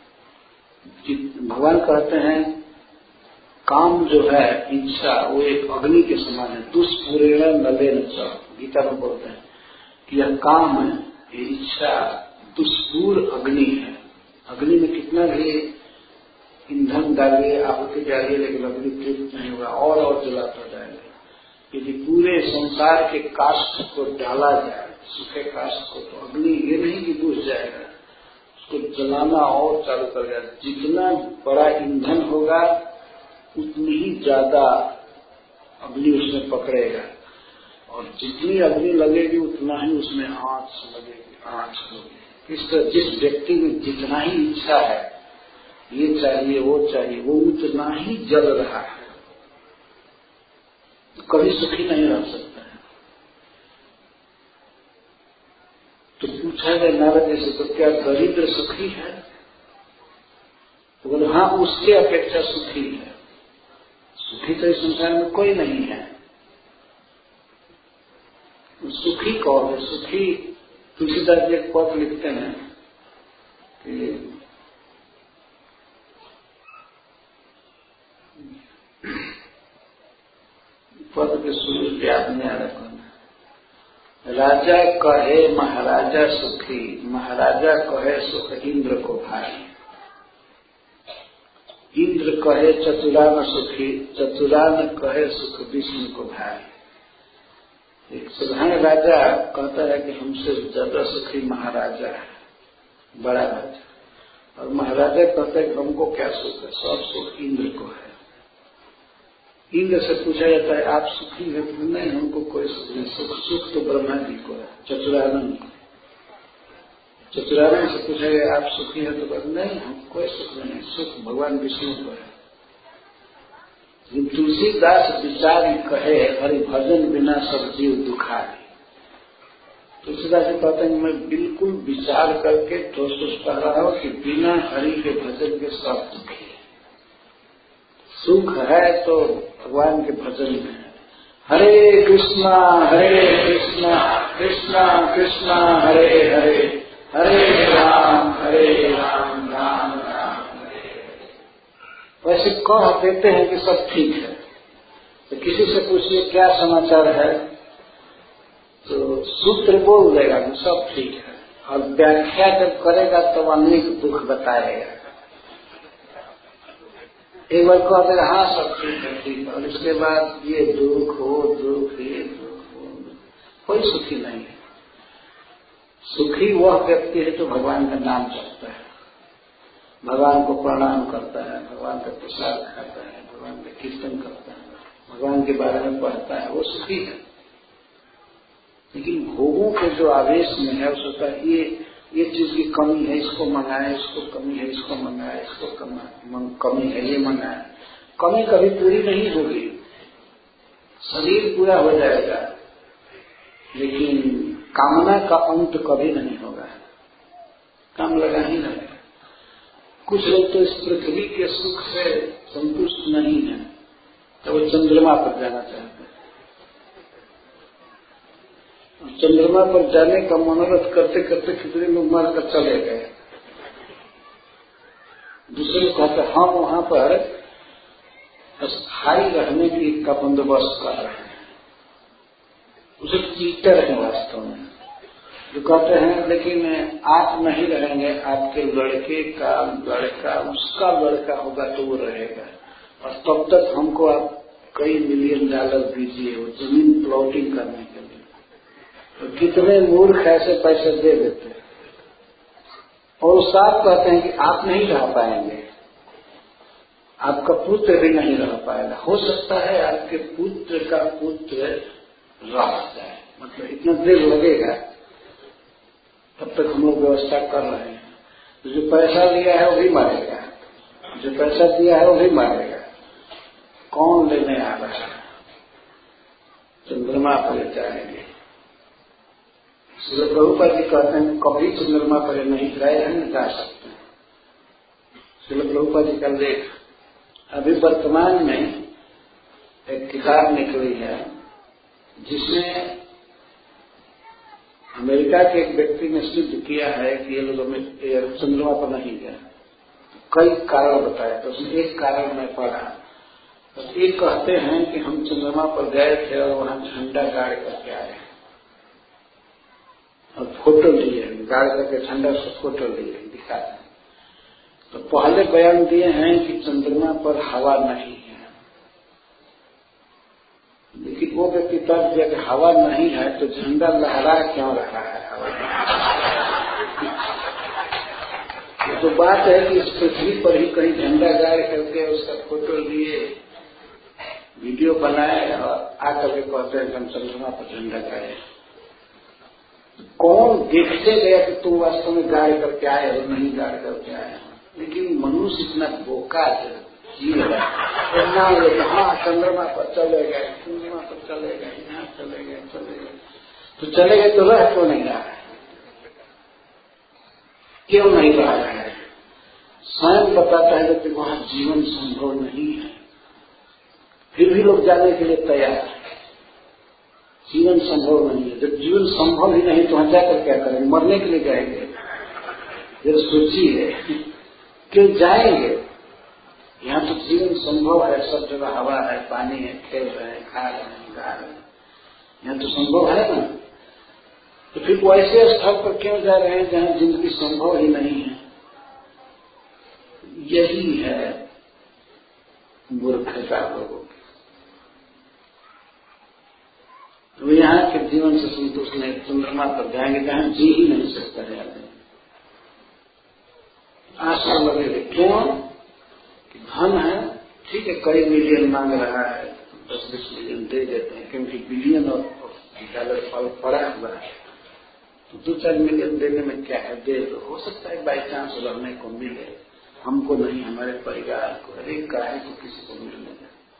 A: भगवान कहते हैं काम जो है इच्छा वो एक अग्नि के समान है, दुष्पूरेण नलेन च, गीता में बोलते हैं कि यह काम है, ये इच्छा दुष्पूर अग्नि है। अग्नि में कितना भी ईंधन डालिए, आहुति डालिए, लेकिन अग्नि तृप्त नहीं होगा, और और जलाता जाएगा। यदि पूरे संसार के काष्ठ को डाला जाए, सूखे काष्ठ को, तो अग्नि ये नहीं कि बुझ जाएगा, उसको जलाना और चालू कर जाए। जितना बड़ा ईंधन होगा उतनी ही ज्यादा अग्नि उसमें पकड़ेगा, और जितनी अग्नि लगेगी उतना ही उसमें आंच लगेगी, आंच होगी। इस तरह जिस व्यक्ति में जितना ही इच्छा है, ये चाहिए वो चाहिए, वो उतना ही जल रहा है, तो कभी सुखी नहीं रह सकता है। तो पूछा गया नारद जी से, तो क्या दरिद्र सुखी है? तो बोले हाँ, उसके अपेक्षा सुखी है। सुखी तो इस संसार में कोई नहीं है। सुखी कौन है? सुखी तुलसीदास जी एक पद लिखते हैं कि पद के शुरू याद में आ रहा, राजा कहे महाराजा सुखी, महाराजा कहे सुख इंद्र को भाई, इंद्र कहे चतुरान सुखी, चतुरान कहे सुख विष्णु को भाई। एक साधारण राजा कहता है कि हमसे ज्यादा सुखी महाराजा है, बड़ा राजा, और महाराजा कहता है कि हमको क्या सुख है, सब सुख इंद्र को है। इंद्र से पूछा जाता है आप सुखी हैं? तो नहीं, हमको कोई सुख नहीं, सुख सुख तो ब्रह्मा जी को है, चतुरानंद को। चतुरानंद से पूछा गया आप सुखी हैं? तो कहते नहीं, हम कोई सुख नहीं, सुख भगवान विष्णु को है। तुलसीदास विचार कहे हरि भजन बिना सब जीव दुखाए। तुलसीदास जी कहते हैं मैं बिल्कुल विचार करके ठोस ठोस कह रहा हूं कि बिना हरि के भजन के सब दुखी है। सुख है तो भगवान के भजन में है। हरे कृष्णा हरे कृष्णा कृष्णा कृष्णा हरे हरे, हरे राम हरे राम राम राम हरे हरे। वैसे कह देते हैं कि सब ठीक है, तो किसी से पूछिए क्या समाचार है, तो सूत्र बोल देगा कि सब ठीक है, और व्याख्या जब करेगा तो अनेक दुख बताएगा। एक बार कह देगा हाँ सब ठीक है, ठीक है, और इसके बाद ये दुख हो दुख, ये दुख हो, कोई सुखी नहीं है। सुखी वह व्यक्ति है जो भगवान का नाम जपता है, भगवान को प्रणाम करता है, भगवान का प्रसाद खाता है, भगवान का कीर्तन करता है, भगवान के बारे में पढ़ता है, वो सुखी है। लेकिन भोगों के जो आवेश में है, उसको होता है ये ये चीज की कमी है, इसको मंगाए, इसको कमी है, इसको मंगाए, इसको कमी है, ये मंगाए। कमी कभी पूरी नहीं होगी, शरीर पूरा हो जाएगा, लेकिन कामना का अंत कभी नहीं होगा, काम लगा ही रहेगा। कुछ लोग तो इस पृथ्वी के सुख से संतुष्ट नहीं है, तो वो चंद्रमा पर जाना चाहते हैं। चंद्रमा पर जाने का मनोरथ करते करते कितने लोग मर कर चले गए। दूसरे कहते हम वहां पर स्थायी रहने की का बंदोबस्त कर रहे हैं, उसे चीटर है वास्तव में, जो कहते हैं लेकिन आप नहीं रहेंगे, आपके लड़के का लड़का उसका लड़का होगा तो वो रहेगा, और तब तक हमको आप कई मिलियन डॉलर दीजिए वो जमीन प्लॉटिंग करने के लिए। तो कितने मूर्ख ऐसे पैसे दे देते हैं, और साफ कहते हैं कि आप नहीं रह पाएंगे, आपका पुत्र भी नहीं रह पाएगा। हो सकता है आपके पुत्र का पुत्र रह जाए, मतलब इतना देर लगेगा, तब तक हम लोग व्यवस्था कर रहे हैं। तो जो पैसा दिया है वो भी मरेगा, जो पैसा दिया है वो भी मरेगा। कौन लेने आ रहा है? चंद्रमा पर जाएंगे। श्री प्रभुपाद जी कहते हैं कभी चंद्रमा पर नहीं गए हैं, न जा सकते हैं। श्री प्रभुपाद जी का लेख अभी वर्तमान में एक किताब निकली है जिसमें अमेरिका के एक व्यक्ति ने सिद्ध किया है कि ये लोग चंद्रमा पर नहीं गए। कई कारण बताए, तो उसमें एक कारण मैं पढ़ा। तो एक कहते हैं कि हम चंद्रमा पर गए थे और वहां झंडा गाड़ करके आए और फोटो लिए, गाड़ करके झंडा से फोटो लिए, दिखाते। तो पहले बयान दिए हैं कि चंद्रमा पर हवा नहीं है, लेकिन वो व्यक्ति तर्क दिया कि हवा नहीं है तो झंडा लहरा क्यों रहा है हवा में। तो बात है कि इस पृथ्वी पर ही कहीं झंडा गाड़ करके उसका फोटो लिए, वीडियो बनाए और आकर के कहते हैं कि हम चंद्रमा पर झंडा गाड़े। कौन देखते गया कि तुम वास्तव में गाड़ करके आए और नहीं गाड़ करके आए? लेकिन मनुष्य इतना बोका है, जीव है, हाँ चंद्रमा पर चले गए, चंद्रमा पर चले गए, यहाँ चले गए, चले गए। तो चले गए तो रह क्यों नहीं रहा है? क्यों नहीं रहा है? स्वयं बताता है कि वहां जीवन संभव नहीं है, फिर भी लोग जाने के लिए तैयार है। जीवन संभव नहीं है। जब जीवन संभव ही नहीं तो वहां जाकर क्या करेंगे? मरने के लिए जाएंगे? ये सोचिए, क्यों जाएंगे? यहाँ तो जीवन संभव है, सब जगह हवा है, पानी है, खेल रहे हैं, खा रहे हैं, गा रहे हैं, यहाँ तो संभव है ना। तो फिर वो ऐसे स्थल पर क्यों जा रहे हैं जहाँ जिंदगी संभव ही नहीं है? यही है मूर्खता लोगों की। तो यहाँ के जीवन से संतुष्ट नहीं, चंद्रमा पर जाएंगे जहाँ जी ही नहीं सकता है आदमी। आशा लगे क्यों? कि धन है, ठीक है, कई मिलियन मांग रहा है, दस बीस मिलियन दे देते हैं, क्योंकि बिलियन और डॉलर फल पड़ा हुआ है, तो दो चार मिलियन देने में क्या है, दे दो। हो सकता है बाई चांस रहने को मिले, हमको नहीं, हमारे परिवार को, एक का है तो किसी को मिलने।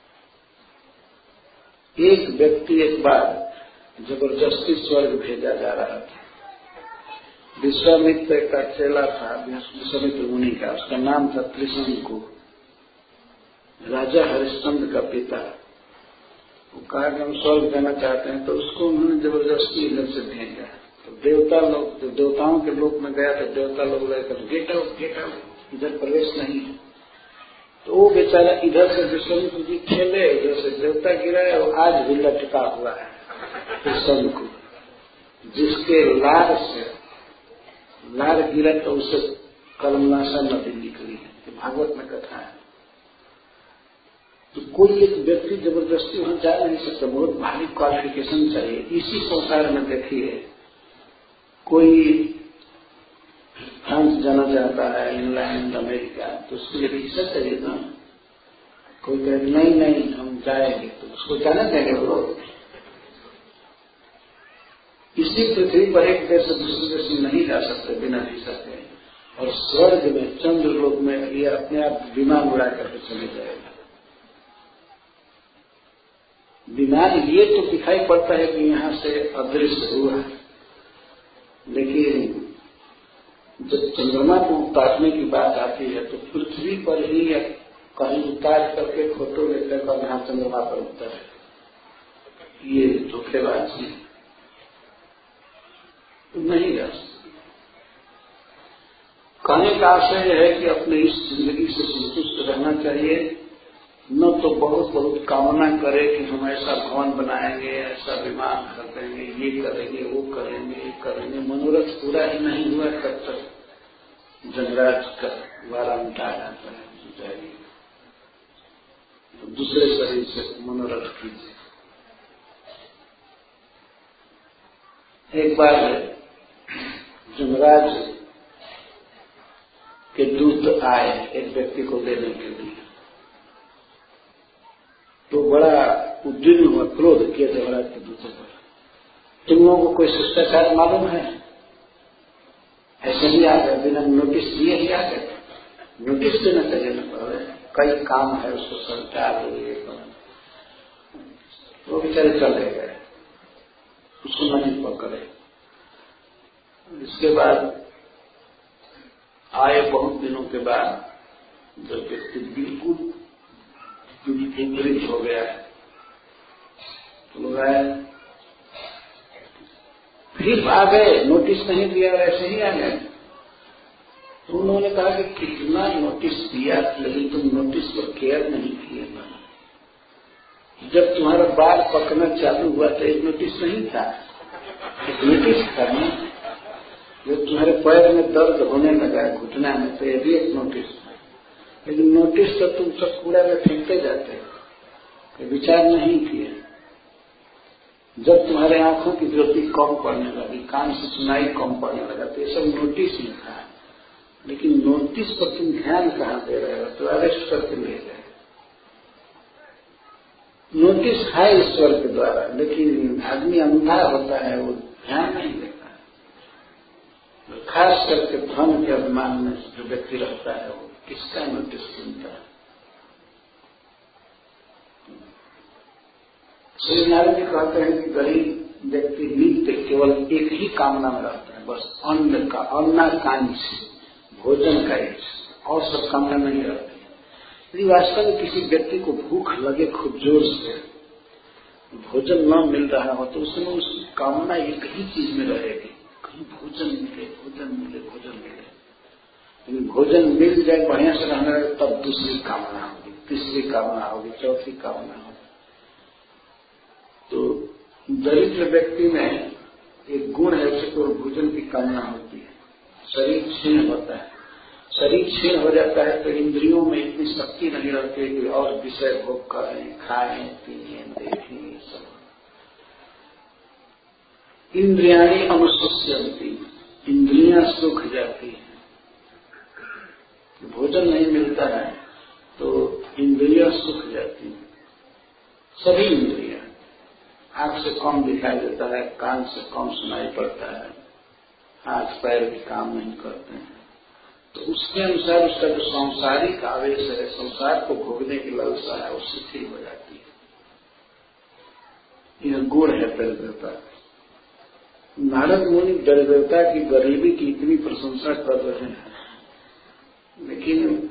A: एक व्यक्ति एक बार जबरदस्ती स्वर्ग भेजा जा रहा था। विश्वामित्र का चेला था, विश्वामित्र मुनि का, उसका नाम था त्रिशंकु, राजा हरिश्चंद्र का पिता। वो कहा कि हम स्वर्ग जाना चाहते हैं, तो उसको उन्होंने जबरदस्ती इधर से भेजा। तो देवता लोग, जो देवताओं के लोक में गया, तो देवता लोग लेकर गेट आउट, गेट आउट, इधर प्रवेश नहीं है। तो वो बेचारा इधर से विश्वामित्र जी खेले, उधर से देवता गिराए, और आज भी लटका हुआ है त्रिशंकु, जिसके लार से लार गिरा तो उसे कलमनाशा नदी निकली है, कि भागवत में कथा है। तो कोई एक व्यक्ति जबरदस्ती वहां जा नहीं सकता, बहुत भारी क्वालिफिकेशन चाहिए। इसी संसार में देखिए, कोई फ्रांस जाना चाहता है, इंग्लैंड, अमेरिका, तो उसके लिए वीजा चाहिए ना। कोई कहे नहीं नहीं हम जाएंगे, तो उसको जाना देंगे वो लोग। इसी पृथ्वी पर एक देश से दूसरे देश में नहीं जा सकते बिना वीजा के, और स्वर्ग में, चंद्र लोक में ये अपने आप विमान उड़ा करके चले जाएगा। विमान ये तो दिखाई पड़ता है कि यहाँ से अदृश्य हुआ है, लेकिन जब चंद्रमा को उतारने की बात आती है तो पृथ्वी पर ही कहीं उतार करके फोटो लेकर कर यहाँ चंद्रमा पर उतर, ये धोखेबाजी नहीं रह सकती। कहने का आशय यह है कि अपने इस जिंदगी से संतुष्ट रहना चाहिए, न तो बहुत बहुत कामना करे कि हम ऐसा भवन बनाएंगे, ऐसा विमान कर देंगे, ये करेंगे, वो करेंगे, ये करेंगे। मनोरथ पूरा ही नहीं हुआ तब तक जमराज का वारा उठा जाता है, तो दूसरे शरीर से मनोरथ कीजिए। एक बार जमराज के दूत आए एक व्यक्ति को लेने के लिए, तो बड़ा उद्विग्न हुआ, क्रोध किया देवराज के दूतों पर। तुम लोगों को कोई शिष्टाचार मालूम है? ऐसे ही आ गए, बिना नोटिस दिए ही आ गए। नोटिस देना चाहिए न पहले, कई काम है उसको सरकार हुई, वो बेचारे चले गए, उसको नहीं पकड़े। इसके बाद आए बहुत दिनों के बाद, जब व्यक्ति बिल्कुल विपरीत हो गया है तो लोग आए, फिर आ गए, नोटिस नहीं दिया, ऐसे ही आ गए। तो उन्होंने कहा कि कितना नोटिस दिया, लेकिन तुम नोटिस पर केयर नहीं किए। जब तुम्हारा बाल पकना चालू हुआ तो एक नोटिस नहीं था, एक नोटिस था नहीं। जब तुम्हारे पैर में दर्द होने लगा घुटना में तो यह भी एक नोटिस था, लेकिन नोटिस तो तुम सब कूड़ा में फेंकते जाते हो, विचार नहीं किए। जब तुम्हारे आंखों की ज्योति कम पड़ने लगी, कान से सुनाई कम पड़ने लगा, तो ये सब नोटिस ही था, लेकिन नोटिस पर तुम ध्यान कहाँ दे रहे हो? तो अरेस्ट करके ले गए। नोटिस है ईश्वर के द्वारा, लेकिन आदमी अंधा होता है, वो ध्यान नहीं देता है। खास करके धन के अभिमान में जो व्यक्ति रहता है, वो किसका नोटिस सुनता है? श्री नारायण जी कहते हैं कि गरीब व्यक्ति नित्य केवल एक ही कामना में रहता है, बस अन्न का, अन्नाकांक्षी, भोजन का इच्छा, और सब कामना नहीं रहती। यदि वास्तव में किसी व्यक्ति को भूख लगे खूब जोर से, भोजन न मिल रहा हो, तो उसमें उसकी कामना एक ही चीज में रहेगी, कहीं भोजन मिले, भोजन मिले, भोजन मिले। लेकिन भोजन मिल जाए, बढ़िया से रहना है, तब दूसरी कामना होगी, तीसरी कामना होगी, चौथी कामना होगी। तो दरिद्र व्यक्ति में एक गुण है, उसे केवल भोजन की कामना होती है। शरीर क्षीण होता है, शरीर क्षीण हो जाता है तो इंद्रियों में इतनी शक्ति नहीं रहती कि और विषय भोग करें, खाएं, पिएं, देखें, सब। इंद्रियाणी अनुशुष्यन्ति, इंद्रियां सूख जाती हैं। भोजन नहीं मिलता है तो इंद्रियां सूख जाती हैं, सभी इंद्रियां। आंख से कम दिखाई देता है, कान से कम सुनाई पड़ता है, हाथ पैर भी काम नहीं करते हैं। तो उसके अनुसार उसका जो सांसारिक आवेश है, संसार को भोगने की लालसा है, वो शिथिल हो जाती है। यह गुण है दरिद्रता। नारद मुनि दरिद्रता की, गरीबी की इतनी प्रशंसा कर रहे हैं, लेकिन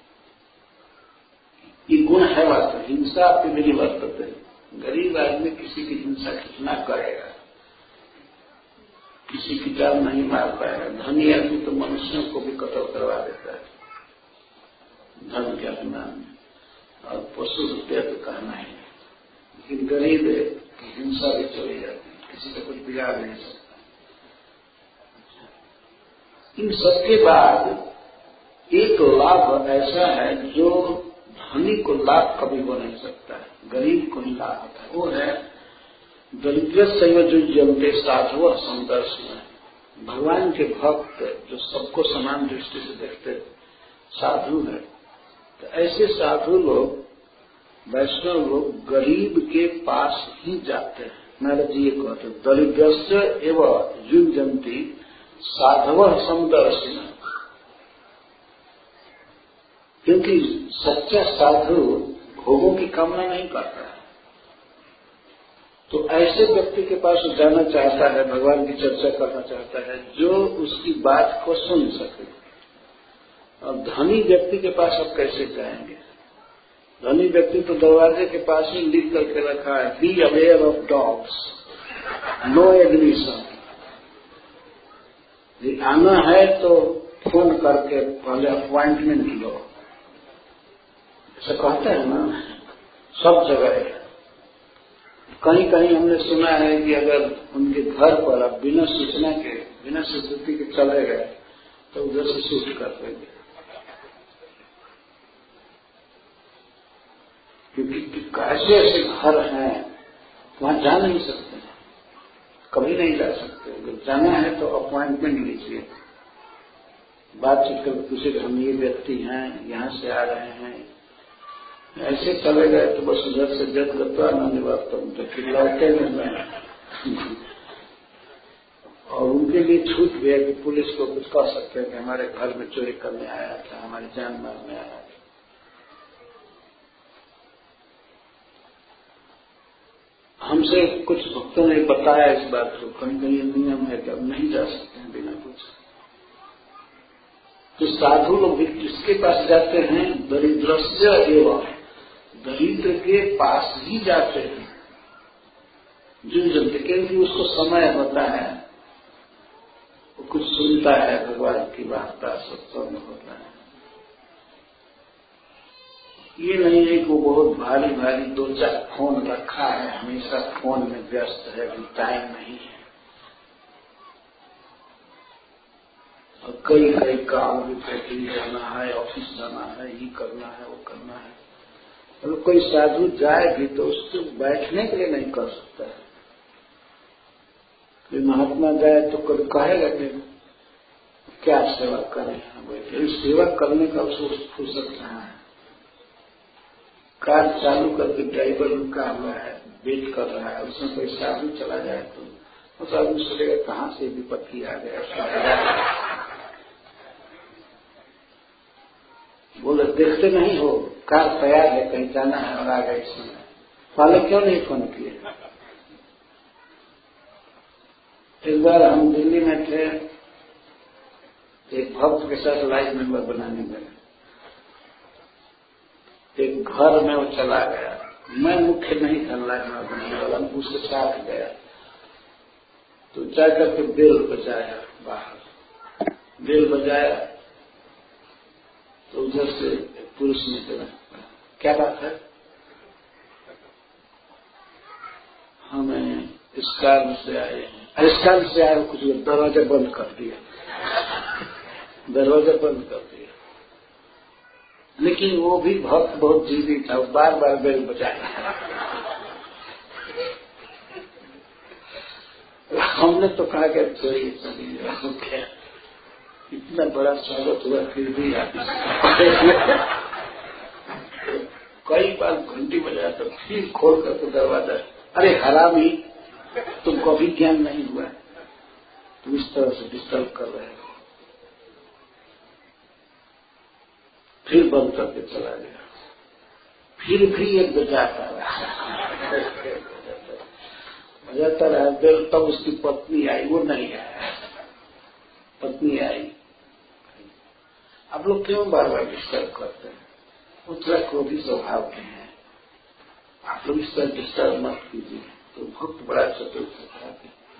A: ये गुण है वास्तव। हिंसा आपके भी नहीं वर्तते। गरीब आदमी किसी की हिंसा कितना करेगा, किसी की जान नहीं मार पाएगा। धनी आदमी तो मनुष्यों को भी कत्ल करवा देता है धन के अभिमान में, और पशु हत्या तो कहना है। लेकिन गरीब है कि हिंसा भी चली जाती है, किसी का कुछ बिगाड़ नहीं सकता। इन सबके बाद एक लाभ ऐसा है जो धनी को लाभ कभी हो नहीं सकता है, गरीब को ही लाभ होता है। वो है दरिद्र से जो जनते साधु समदर्शन। भगवान के भक्त जो सबको समान दृष्टि से देखते साधु है, तो ऐसे साधु लोग, वैष्णव लोग गरीब के पास ही जाते हैं। नारद जी ये कहते हैं, दरिद्रस्य एवं युञ्जन्ति साधवः समदर्शिनः। क्योंकि सच्चा साधु भोगों की कामना नहीं करता है, तो ऐसे व्यक्ति के पास जाना चाहता है, भगवान की चर्चा करना चाहता है, जो उसकी बात को सुन सके। और धनी व्यक्ति के पास अब कैसे जाएंगे? धनी व्यक्ति तो दरवाजे के पास ही लिख करके रखा है, be aware of dogs, no admission. आना है तो फोन करके पहले अपॉइंटमेंट लो, ऐसा कहते हैं ना, सब जगह है। कहीं कहीं हमने सुना है कि अगर उनके घर पर आप बिना सूचना के, बिना स्वीकृति के चले गए तो उधर से शूट कर देंगे, क्योंकि कैसे ऐसे घर हैं वहां जा नहीं सकते, कभी नहीं जा सकते। अगर जाना है तो अपॉइंटमेंट लीजिए, बातचीत कर पूछे हम ये व्यक्ति हैं, यहाँ से आ रहे हैं, ऐसे चले गए तो बस उधर से जद गत्वा न निवर्तन, तो फिर लौटे नहीं। और उनके लिए छूट भी है कि पुलिस को कुछ कह सकते हैं कि हमारे घर में चोरी करने आया था, हमारी जान मारने आया था। हमसे कुछ भक्तों ने बताया इस बात को, कहीं कहीं नियम है कि अब नहीं जा सकते हैं बिना कुछ। तो साधु लोग भी किसके पास जाते हैं? दरिद्रस्य एवं, दरिद्र के पास ही जाते हैं। जो जनते, क्योंकि उसको समय होता है, वो कुछ सुनता है, भगवान की वार्ता सत्संग होता है। ये नहीं है कि वो बहुत भारी भारी दो चार फोन रखा है, हमेशा फोन में व्यस्त है, अभी टाइम नहीं है। और कई कई काम भी, फैक्ट्री जाना है, ऑफिस जाना है, ये करना है, वो करना है। अगर कोई साधु जाए भी तो उसको बैठने के लिए नहीं कर सकता है। कोई महात्मा जाए तो कभी कहेगा कि क्या सेवा करें, यहाँ बैठे। सेवा करने का उसको फुर्सत कहाँ है? कार चालू करके ड्राइवर रुका हुआ है, वेट कर रहा है, उसमें कोई साधु चला जाए तो वो साधु सोचेगा कहाँ से विपत्ति आ गया। बोले देखते नहीं हो, कार तैयार है, कहीं जाना है और आ गए इस समय, पहले क्यों नहीं फोन किए? एक बार हम दिल्ली में थे, एक भक्त के साथ लाइव मेंबर बनाने गए। एक घर में वो चला गया, मैं मुख्य नहीं था लाइव मेंबर बनाने वाला, उसके साथ गया। तो जाकर के बेल बजाया, बाहर बेल बजाया तो उधर से पुरुष निकला, क्या बात है? हमें इस कारण से आए हैं, इस कारण से आए, कुछ दरवाजा बंद कर दिया, दरवाजा बंद कर दिया। लेकिन वो भी भक्त बहुत जीवी था, बार बार बेल बजाया। हमने तो कहा कि चलिए चलिए, क्या इतना बड़ा स्वागत हुआ, फिर भी कई बार घंटी बजाया तो फिर खोल कर तो दरवाजा, अरे हरामी, तुमको अभी ज्ञान नहीं हुआ, तुम इस तरह से डिस्टर्ब कर रहे हो। फिर बंद करके चला गया। फिर भी एक बजाता रहा, बजाता रहा। देर तब उसकी पत्नी आई, वो नहीं आया, पत्नी आई। आप लोग क्यों बार बार डिस्टर्ब करते हैं? वो थोड़ा क्रोधी स्वभाव के हैं, आप लोग इस तरह डिस्टर्ब मत कीजिए। तो भक्त बड़ा चतुर था,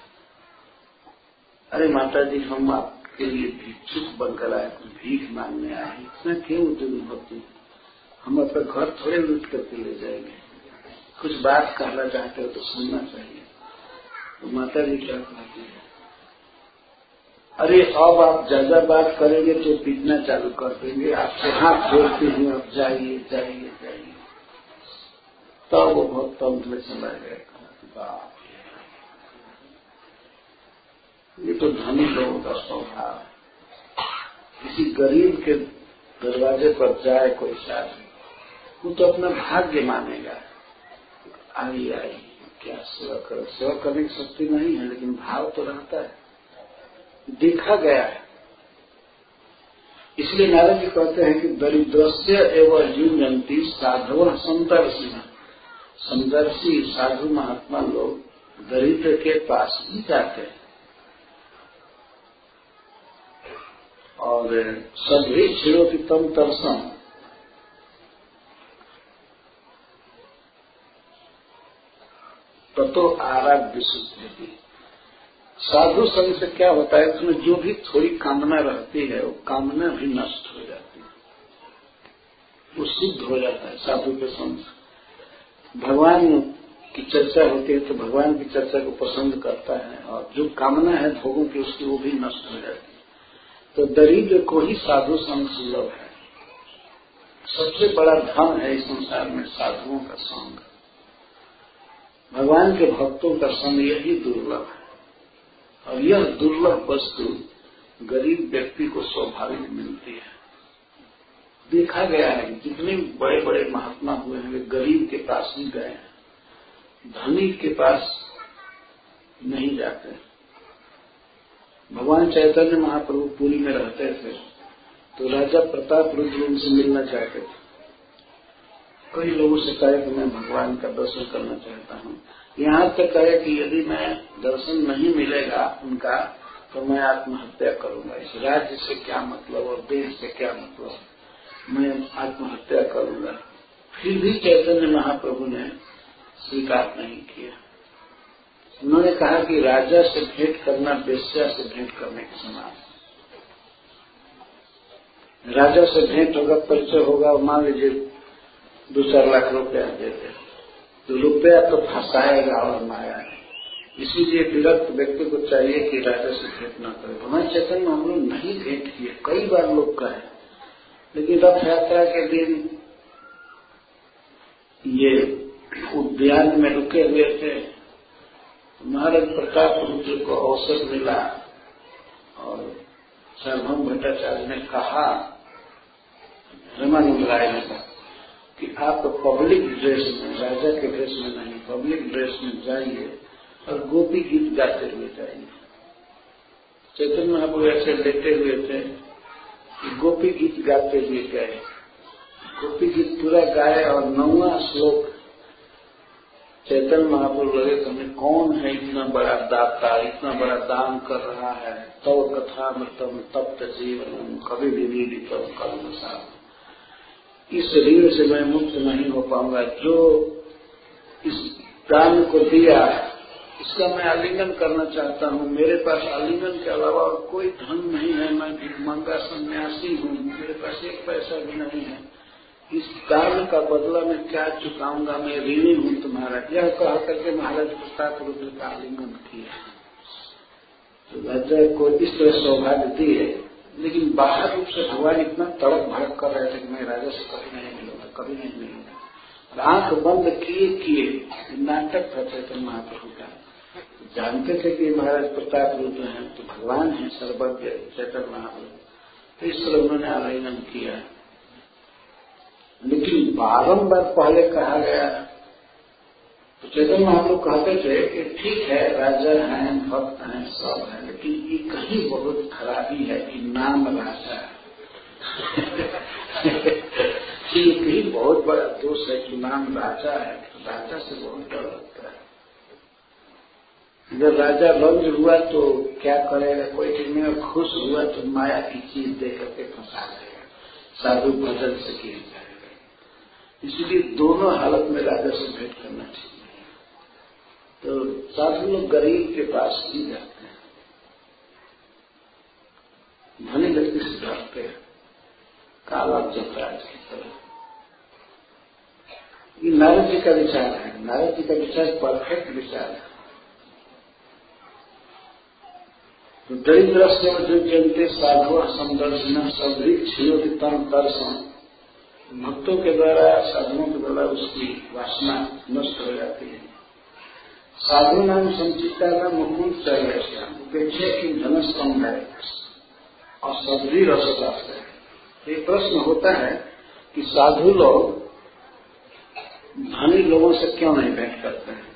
A: अरे माता जी, हम आपके लिए भिक्षुक बनकर आए, कुछ भीख मांगने आए, इतना क्यों उद्योग भक्ति? हम अपना घर थोड़े लूट करके ले जाएंगे, कुछ बात कहना चाहते हो तो सुनना चाहिए। तो माता जी क्या कहती है, अरे अब आप ज्यादा बात करेंगे तो पीटना चालू कर देंगे, आपसे हाथ जोड़ते हुए आप जाइए जाइए जाइए। तब तो वो बहुत तंत्र में चला गया। ये तो धनी लोगों का स्वभाव है, किसी गरीब के दरवाजे पर जाए कोई साधु, वो तो अपना भाग्य मानेगा, आई आई क्या सेवा करो। सेवा करने की शक्ति नहीं है, लेकिन भाव तो रहता है, देखा गया है। इसलिए नारद जी कहते हैं कि दरिद्रस्य एवं युञ्जन्ति साधवः समदर्शिनः। समदर्शी साधु महात्मा लोग दरिद्र के पास ही जाते हैं। और सभी क्षीरोति तम तरसम, ततो आराध्य शुद्धि। साधु संग से क्या होता है, उसमें जो भी थोड़ी कामना रहती है वो कामना भी नष्ट हो जाती है, वो शुद्ध हो जाता है साधु के संग। भगवान की चर्चा होती है तो भगवान की चर्चा को पसंद करता है, और जो कामना है भोगों की उसकी वो भी नष्ट हो जाती है। तो दरिद्र को ही साधु संग सुलभ है। सबसे बड़ा धन है इस संसार में साधुओं का संग, भगवान के भक्तों का संग, यही दुर्लभ है। और यह दुर्लभ वस्तु गरीब व्यक्ति को स्वाभाविक मिलती है। देखा गया है कि जितने बड़े बड़े महात्मा हुए हैं वे गरीब के पास ही गए हैं, धनी के पास नहीं जाते। भगवान चैतन्य महाप्रभु पुरी में रहते थे तो राजा प्रताप रुद्र उनसे मिलना चाहते थे। कई लोगों से कहे कि मैं भगवान का दर्शन करना चाहता हूँ, यहाँ तक कहे कि यदि मैं दर्शन नहीं मिलेगा उनका तो मैं आत्महत्या करूंगा। इस राज्य से क्या मतलब और देश से क्या मतलब, मैं आत्महत्या करूंगा। फिर भी चैतन्य महाप्रभु ने स्वीकार नहीं किया। उन्होंने कहा कि राजा से भेंट करना वेश्या से भेंट करने के समान। राजा से भेंट होगा, परिचय होगा, मान लीजिए दो चार लाख रुपया देते तो रुपया तो फंसाएगा और माया है। इसीलिए विरक्त व्यक्ति को चाहिए कि राजा से भेंट न करे। भगवान चैतन्य हम लोग नहीं भेंट किए, कई बार लोग कहे, लेकिन रथ यात्रा के दिन ये उद्यान में रुके हुए थे। महाराज प्रताप रुद्र को अवसर मिला और सार्वभौम भट्टाचार्य ने कहा, रामानंद राय ने कहा कि आप पब्लिक ड्रेस में, राजा के ड्रेस में नहीं, पब्लिक ड्रेस में जाइए और गोपी गीत गाते हुए जाइए। चैतन्य महाप्रभु ऐसे लेटे हुए थे कि गोपी गीत गाते हुए गए। गोपी गीत पूरा गाए और नौवां श्लोक चैतन्य महाप्रभु लगे तुम्हें कौन है इतना बड़ा दाता, इतना बड़ा दान कर रहा है। तव कथा मृतम तप्त जीवन कभी भी नीडितम कर्म साथ, इस ऋण से मैं मुक्त नहीं हो पाऊंगा। जो इस दान को दिया इसका मैं आलिंगन करना चाहता हूँ। मेरे पास आलिंगन के अलावा और कोई धन नहीं है, मैं भिखमंगा सन्यासी हूँ, मेरे पास एक पैसा भी नहीं है। इस दान का बदला मैं क्या चुकाऊंगा, मैं ऋणी हूँ तुम्हारा। यह कह करके महाराज प्रताप रुद्र का आलिंगन किया। तो राजा को इस तरह सौभाग्य दिए, लेकिन बाहर रूप से भगवान इतना तड़क भड़क कर रहे थे कि मैं राजा से कभी नहीं मिलूंगा, कभी नहीं मिलूंगा। आंख बंद किए किए नाटक था चैतन्य महाप्रभु का। जानते थे कि महाराज प्रताप रुद्र हैं तो भगवान है सर्वज्ञ चैतन्य महाप्रभु। तो इस तरह उन्होंने आलिंगन किया, लेकिन बारंबार पहले कहा गया तो चैतन्य महाप्रभु कहते थे कि ठीक है राजा हैं, भक्त हैं, सब है, लेकिन ये कहीं बहुत खराबी है कि नाम राजा है। ये कहीं बहुत बड़ा दोष है कि नाम राजा है। राजा से बहुत डर लगता है। जब राजा रंज हुआ तो क्या करेगा, कोई चीज में खुश हुआ तो माया की चीज दे करके फंसा देगा, साधु भजन से किया जाएगा। इसलिए दोनों हालत में राजा से भेंट करना चाहिए। तो साधु लोग गरीब के पास ही जाते हैं, धनी व्यक्ति से डरते हैं, काला जमराज की तरह। ये नारद जी का विचार है। नारद जी का विचार परफेक्ट विचार है। तो दरिद्र से जो जनते साधु समदर्शन सभी छियोति तम दर्शन, भक्तों के द्वारा, साधुओं के द्वारा उसकी वासना नष्ट हो जाती है। साधु नाम संचिता का मुकुंद चाहिए, उपेक्षा की धनस कम है और सदरी रसदास है। ये प्रश्न होता है कि साधु लोग धनी लोगों से क्यों नहीं भेंट करते हैं।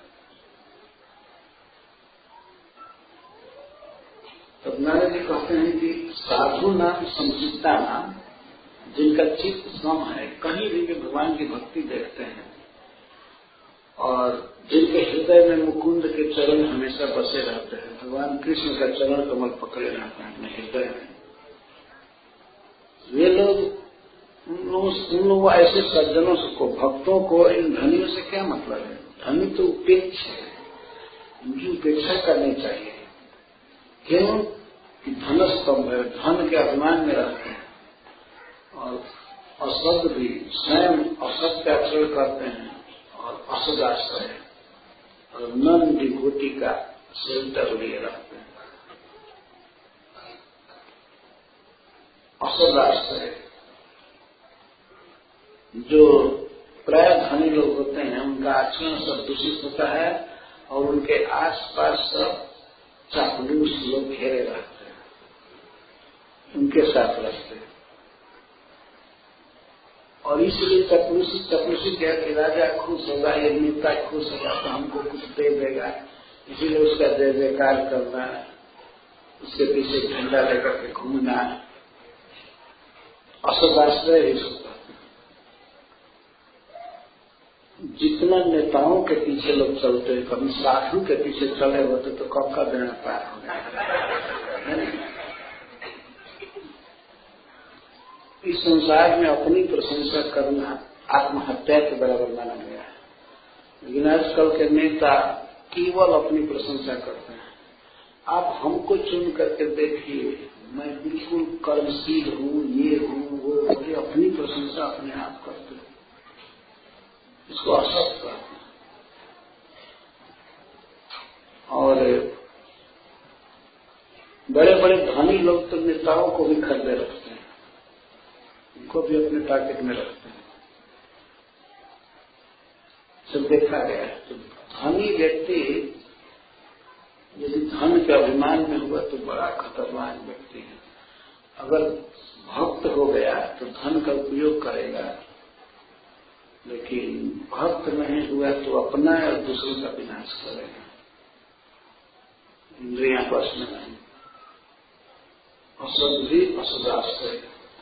A: तो नारद जी कहते हैं कि साधु नाम संचिता नाम, जिनका चित्त सम है, कहीं भी भगवान की भक्ति देखते हैं और जिनके हृदय में मुकुंद के चरण हमेशा बसे रहते हैं, भगवान कृष्ण का चरण कमल पकड़े रहते हैं अपने हृदय में, वे लोग उन लोगों ऐसे सज्जनों को, भक्तों को इन धनियों से क्या मतलब है। धनी तो उपेक्षा है, उनकी उपेक्षा करनी चाहिए। क्यों कि धनस्तंभ है, धन के अभिमान में रहते हैं और असद भी स्वयं असद का आचरण करते हैं और असदाश्रय और नन विभूति का सेंटर लिए रहते हैं। असदाश्रय जो प्राय धनी लोग होते हैं, उनका आचरण सब दूषित होता है और उनके आसपास सब चापलूस लोग घेरे रहते हैं, उनके साथ रहते हैं। और इसलिए चपलूसी चपलूसी कह के राजा खुश होगा, ये नेता खुश होगा तो हमको कुछ दे देगा, इसीलिए उसका जय जयकार करना, उसके पीछे झंडा लेकर के घूमना, असदाश्रय ही होता। जितना नेताओं के पीछे लोग चलते हैं, कभी साधु के पीछे चले होते तो कब का बेड़ा पार हो गया। इस संसार में अपनी प्रशंसा करना आत्महत्या के बराबर माना गया है, लेकिन आजकल के नेता केवल अपनी प्रशंसा करते हैं। आप हमको चुन करके देखिए, मैं बिल्कुल कर्मशील हूँ, ये हूँ वो, ये अपनी प्रशंसा अपने आप करते हैं, इसको असत करते हैं। और बड़े बड़े धनी लोग तो नेताओं को भी खरीदे रखते हैं, उनको भी अपने पैकेट में रखते हैं, सब देखा गया है। तो धनी व्यक्ति यदि धन के अभिमान में हुआ तो बड़ा खतरनाक व्यक्ति है। अगर भक्त हो गया तो धन का उपयोग करेगा, लेकिन भक्त नहीं हुआ तो अपना और दूसरों का विनाश करेगा। इंद्रियां बस में नहीं, असद भी असदाश्रय।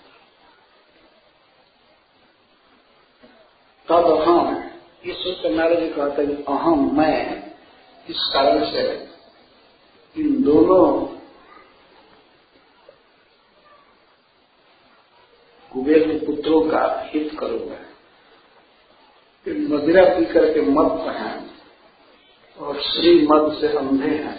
A: तब अहम, ये सोच कर नारद जी कहते हैं कि अहम मैं, इस कारण से इन दोनों कुबेर के पुत्रों का हित करूंगा। मदिरा पी करके मत हैं और श्री मद से अंधे हैं,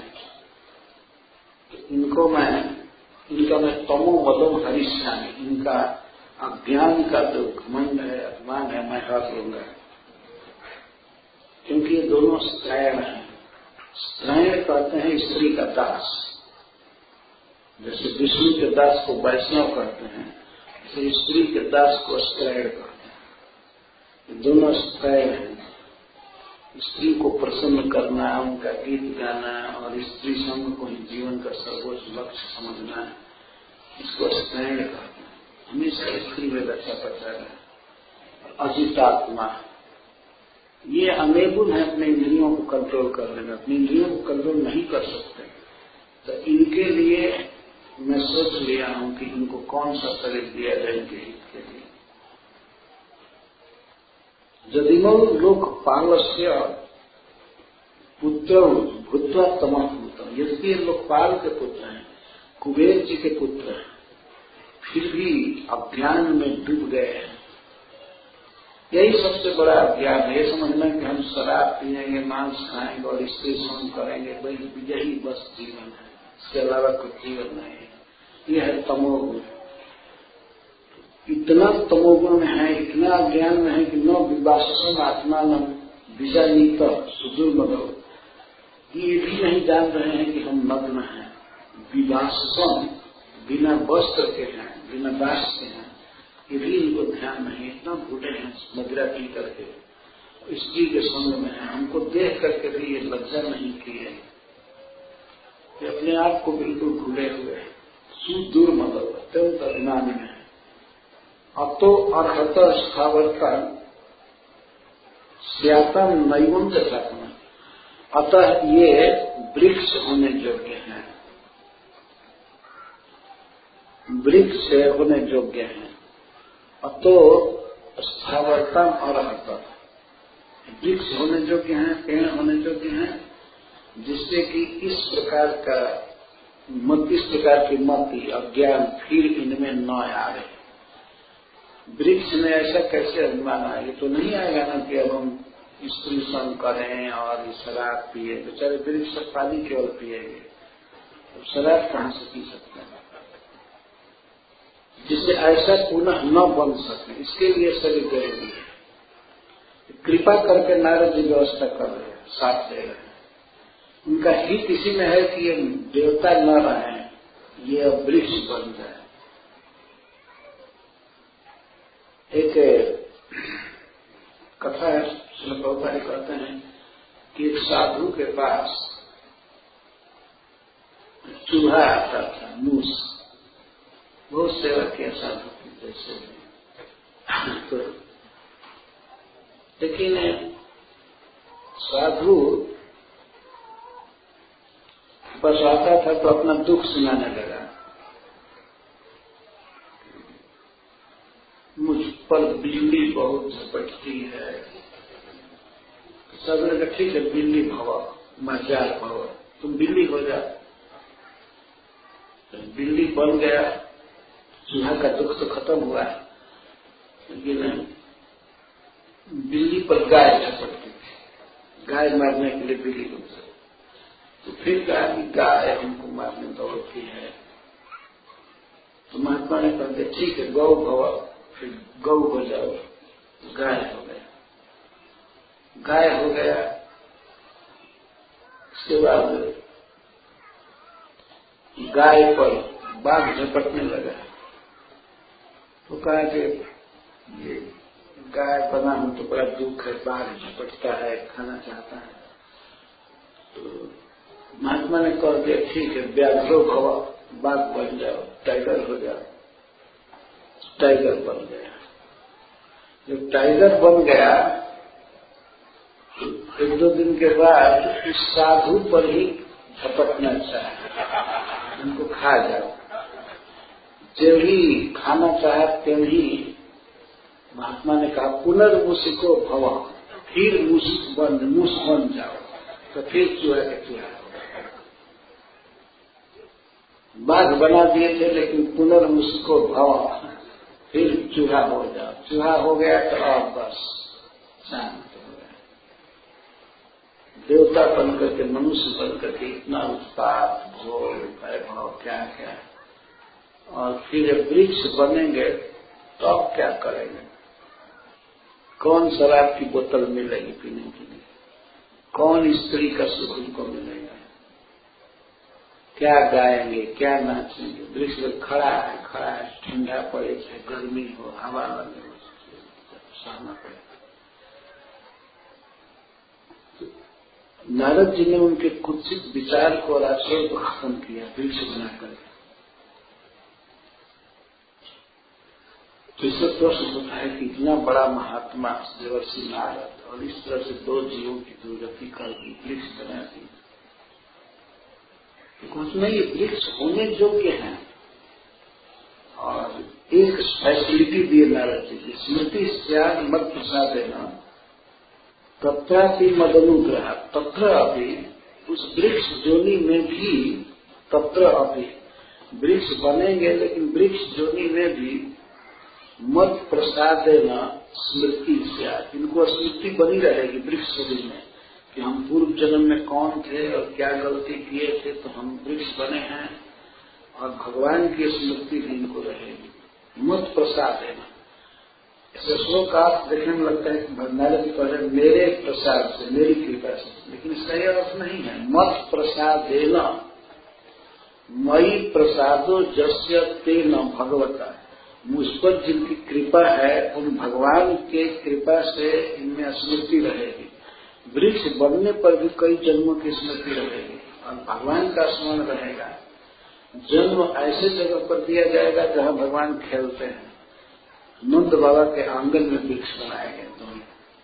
A: इनको मैं, इनका मैं तमो मदम हरिष्यामि, इनका अज्ञान का जो घमंड है, अभिमान है, मैं हर लूंगा। क्योंकि ये दोनों स्त्रैण हैं। स्त्रैण कहते हैं स्त्री का दास, जैसे विष्णु के दास को वैष्णव कहते हैं, ऐसे स्त्री के दास को स्त्रैण कहते हैं। ये दोनों स्त्रैण हैं। स्त्री को प्रसन्न करना, उनका गीत गाना और स्त्री संग को ही जीवन का सर्वोच्च लक्ष्य समझना, इसको स्त्रैण कहते हैं। हमेशा स्त्री में रक्षा करता है। अजितात्मा, ये अनेबल है अपने इंद्रियों को कंट्रोल कर लेना, अपनी इंद्रियों को कंट्रोल नहीं कर सकते। तो इनके लिए मैं सोच लिया हूं कि इनको कौन सा शरीर दिया जाए इनके हित के लिए। यदिमो लोक पालस्य पुत्र भूत्वा तमः भूतम, यदि ये लोकपाल के पुत्र हैं, कुबेर जी के पुत्र हैं, फिर भी अज्ञान में डूब गए हैं। यही सबसे बड़ा अज्ञान है, ये समझना कि हम शराब पिएंगे, मांस खाएंगे और स्त्री संग करेंगे, वही यही बस जीवन है, इसके अलावा कुछ जीवन नहीं है। यह है तमोगुण। इतना तमोगुण में है, इतना अज्ञान में है कि न विवासम आत्मान विजानीत सुदूर मदो, ये भी नहीं जान रहे हैं कि हम नग्न हैं। विवासम, बिना वस्त्र के हैं, बिना दास के हैं, ये भी इनको ध्यान नहीं। इतना भूले हैं मदिरा पी करके, स्त्री के संग में है, हमको देख करके भी ये लज्जा नहीं की है, ये अपने आप को बिल्कुल भूले हुए हैं। सुदूर मदो, अत्यंत अभिमान में है। अतो अर्हत स्थावरता स्यातम नैवं दशात्मा, अतः ये वृक्ष होने योग्य हैं, वृक्ष होने योग्य हैं। अतो स्थावरता और अर्हत, वृक्ष होने योग्य हैं, पेड़ होने योग्य हैं, जिससे कि इस प्रकार का मत, इस प्रकार की मति अज्ञान फिर इनमें न आए। वृक्ष में ऐसा कैसे अभिमान आए? ये तो नहीं आएगा ना कि अब हम स्त्री संग करें और शराब पिए, बेचारे वृक्ष पानी केवल पिएंगे, तो शराब कहां से पी सकते हैं? जिससे ऐसा पुनः न बन सके, इसके लिए शरीर जरूरी है। कृपा करके नारद जी व्यवस्था कर रहे हैं, साथ दे रहे हैं। उनका हित इसी में है कि ये देवता न रहे, ये वृक्ष बन जाए। एक कथा है, श्री प्रभुपाद कहते हैं कि एक साधु के पास चूहा आता था, मूस, बहुत सेवा किया साधु की, जैसे तो लेकिन साधु बस आता था तो अपना दुख सुनाने लगा, मुझ पर बिल्ली बहुत झपटती है। सब ने कहा ठीक है बिल्ली भव, मजार भव, तुम बिल्ली हो जा। बिल्ली बन गया, चूहा का दुख तो खत्म हुआ, लेकिन बिल्ली पर गाय झपटती थी, गाय मारने के लिए बिल्ली बन गई। तो फिर कहा कि गाय हमको मारने दौड़ती है। तो महात्मा ने कहा ठीक है गौ भव, फिर गौ हो जाओ, गाय हो गया। गाय हो गया, उसके बाद गाय पर बाघ झपटने लगा। तो कहा कि ये गाय बना हूं तो बड़ा दुख है, बाघ झपटता है, खाना चाहता है। तो महात्मा ने कह दिया ठीक है व्याघ्रो भव, बाघ बन जाओ, टाइगर हो जाओ। टाइगर बन गया। जब टाइगर बन गया तो एक दो दिन के बाद उस साधु पर ही झपटना चाहे, उनको खा जाओ। जब ही खाना चाहे तब ही महात्मा ने कहा पुनर्मुषिको भव, फिर मूषिक बन मूस बन जाओ। तो फिर चूहा के चूहा हो गया। बाघ बना दिए थे लेकिन पुनर्मुषिको भव, फिर चूहा हो जाओ। चूहा हो गया तो अब बस शांत हो गया। देवता बन करके, मनुष्य बन करके इतना उत्पात, भोग, वैभव, क्या क्या। और फिर जब वृक्ष बनेंगे तो अब क्या करेंगे? कौन शराब की बोतल मिलेगी पीने के लिए? कौन स्त्री का सुख उनको मिलेगा? क्या गाएंगे, क्या नाचेंगे? वृक्ष खड़ा है, खड़ा है, ठंडा पड़े चाहे गर्मी हो, हवा लगे, सहना पड़ेगा। नारद जी ने उनके कुत्सित विचार को और आश्रय को खत्म किया वृक्ष बनाकर। तो इससे प्रश्न होता है कि इतना बड़ा महात्मा देवर्षि नारद और इस तरह से दो जीवों की दुर्गति कर दी, वृक्ष बना दी। कुछ नहीं, ये वृक्ष होने योग्य हैं। और एक फैसिलिटी दिए नारद जी की, स्मृति स्याद मत प्रसाद देना तत्रापि मदनुग्रह, तत्र अभी, उस वृक्ष जोनि में भी, तत्र अभी, वृक्ष बनेंगे लेकिन वृक्ष जोनि में भी मत प्रसाद देना स्मृति स्याद, इनको स्मृति बनी रहेगी वृक्ष शरीर में कि हम पूर्व जन्म में कौन थे और क्या गलती किए थे तो हम वृक्ष बने हैं। और भगवान की स्मृति भी इनको रहेगी। मत प्रसाद देना, ऐसे श्लोक आप देखने में लगता है कि नारद जी कह रहे मेरे प्रसाद से, मेरी कृपा से, लेकिन इसका यह अर्थ नहीं है। मत प्रसाद देना, मयि प्रसादो जस्य तेन भगवता, मुझ पर जिनकी कृपा है उन भगवान के कृपा से इनमें स्मृति रहेगी। वृक्ष बनने पर भी कई जन्मों की स्मृति रहेगी और भगवान का स्मरण रहेगा। जन्म ऐसे जगह पर दिया जाएगा जहां भगवान खेलते हैं। नंद बाबा के आंगन में वृक्ष बनाए गए दोनों।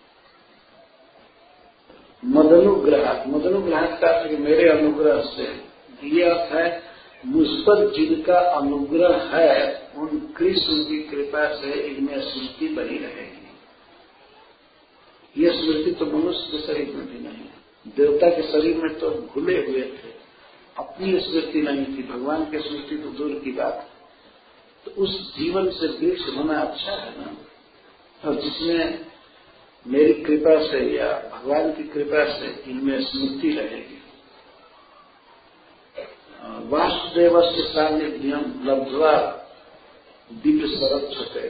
A: मदनुग्रह, मदनुग्रह का मेरे अनुग्रह से, ये अर्थ है मुझ पर जिनका अनुग्रह है उन कृष्ण की कृपा से इनमें स्मृति बनी रहेगी। ये स्मृति तो मनुष्य के शरीर में भी नहीं है। देवता के शरीर में तो भूले हुए थे, अपनी स्मृति नहीं थी, भगवान की स्मृति तो दूर की बात है। तो उस जीवन से वृक्ष होना अच्छा है ना। और जिसमें मेरी कृपा से या भगवान की कृपा से इनमें स्मृति रहेगी। वासुदेव से सानिध्यम लब्ध्वा दिव्य सरक्षते,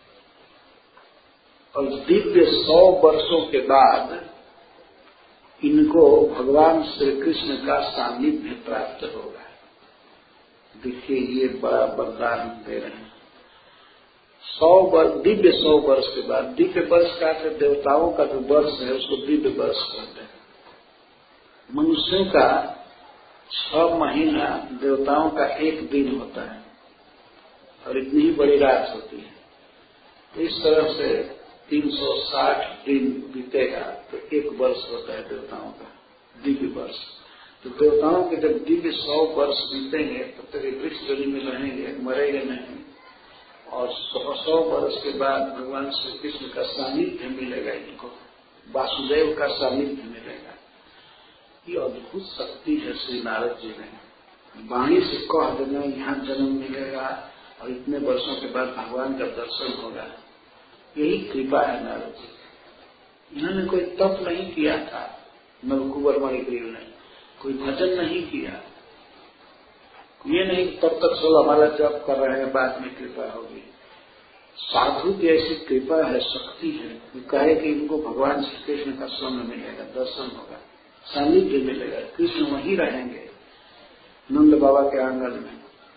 A: और दिव्य सौ वर्षों के बाद इनको भगवान श्री कृष्ण का सानिध्य प्राप्त होगा। देखिए ये बड़ा वरदान दे रहे हैं। सौ वर्ष, दिव्य सौ वर्ष के बाद, दिव्य वर्ष का तो देवताओं का जो वर्ष है उसको दिव्य वर्ष कहते हैं। मनुष्यों का छह महीना, देवताओं का एक दिन होता है और इतनी ही बड़ी रात होती है। तो इस तरह से तीन सौ साठ दिन बीतेगा तो एक वर्ष होता है देवताओं का, दिव्य वर्ष। तो देवताओं के जब दिव्य सौ वर्ष बीतेंगे तब तक वृक्ष जोनी में रहेंगे, मरेंगे नहीं। और सौ सौ वर्ष के बाद भगवान श्री कृष्ण का सानिध्य मिलेगा इनको, वासुदेव का सानिध्य मिलेगा। ये अद्भुत शक्ति है श्री नारद जी ने। वाणी से कह देना यहाँ जन्म मिलेगा और इतने वर्षों के बाद भगवान का दर्शन होगा, यही कृपा है नारद जी। इन्होंने कोई तप नहीं किया था, नलकुबर मणिग्रीव ने कोई भजन नहीं किया, ये नहीं तब तक सोलह माला जप कर रहे हैं बाद में कृपा होगी। साधु की ऐसी कृपा है, शक्ति है, वो कहे कि इनको भगवान श्री कृष्ण का स्वयं मिलेगा, दर्शन होगा, सानिध्य मिलेगा, कृष्ण वहीं रहेंगे नंद बाबा के आंगन में।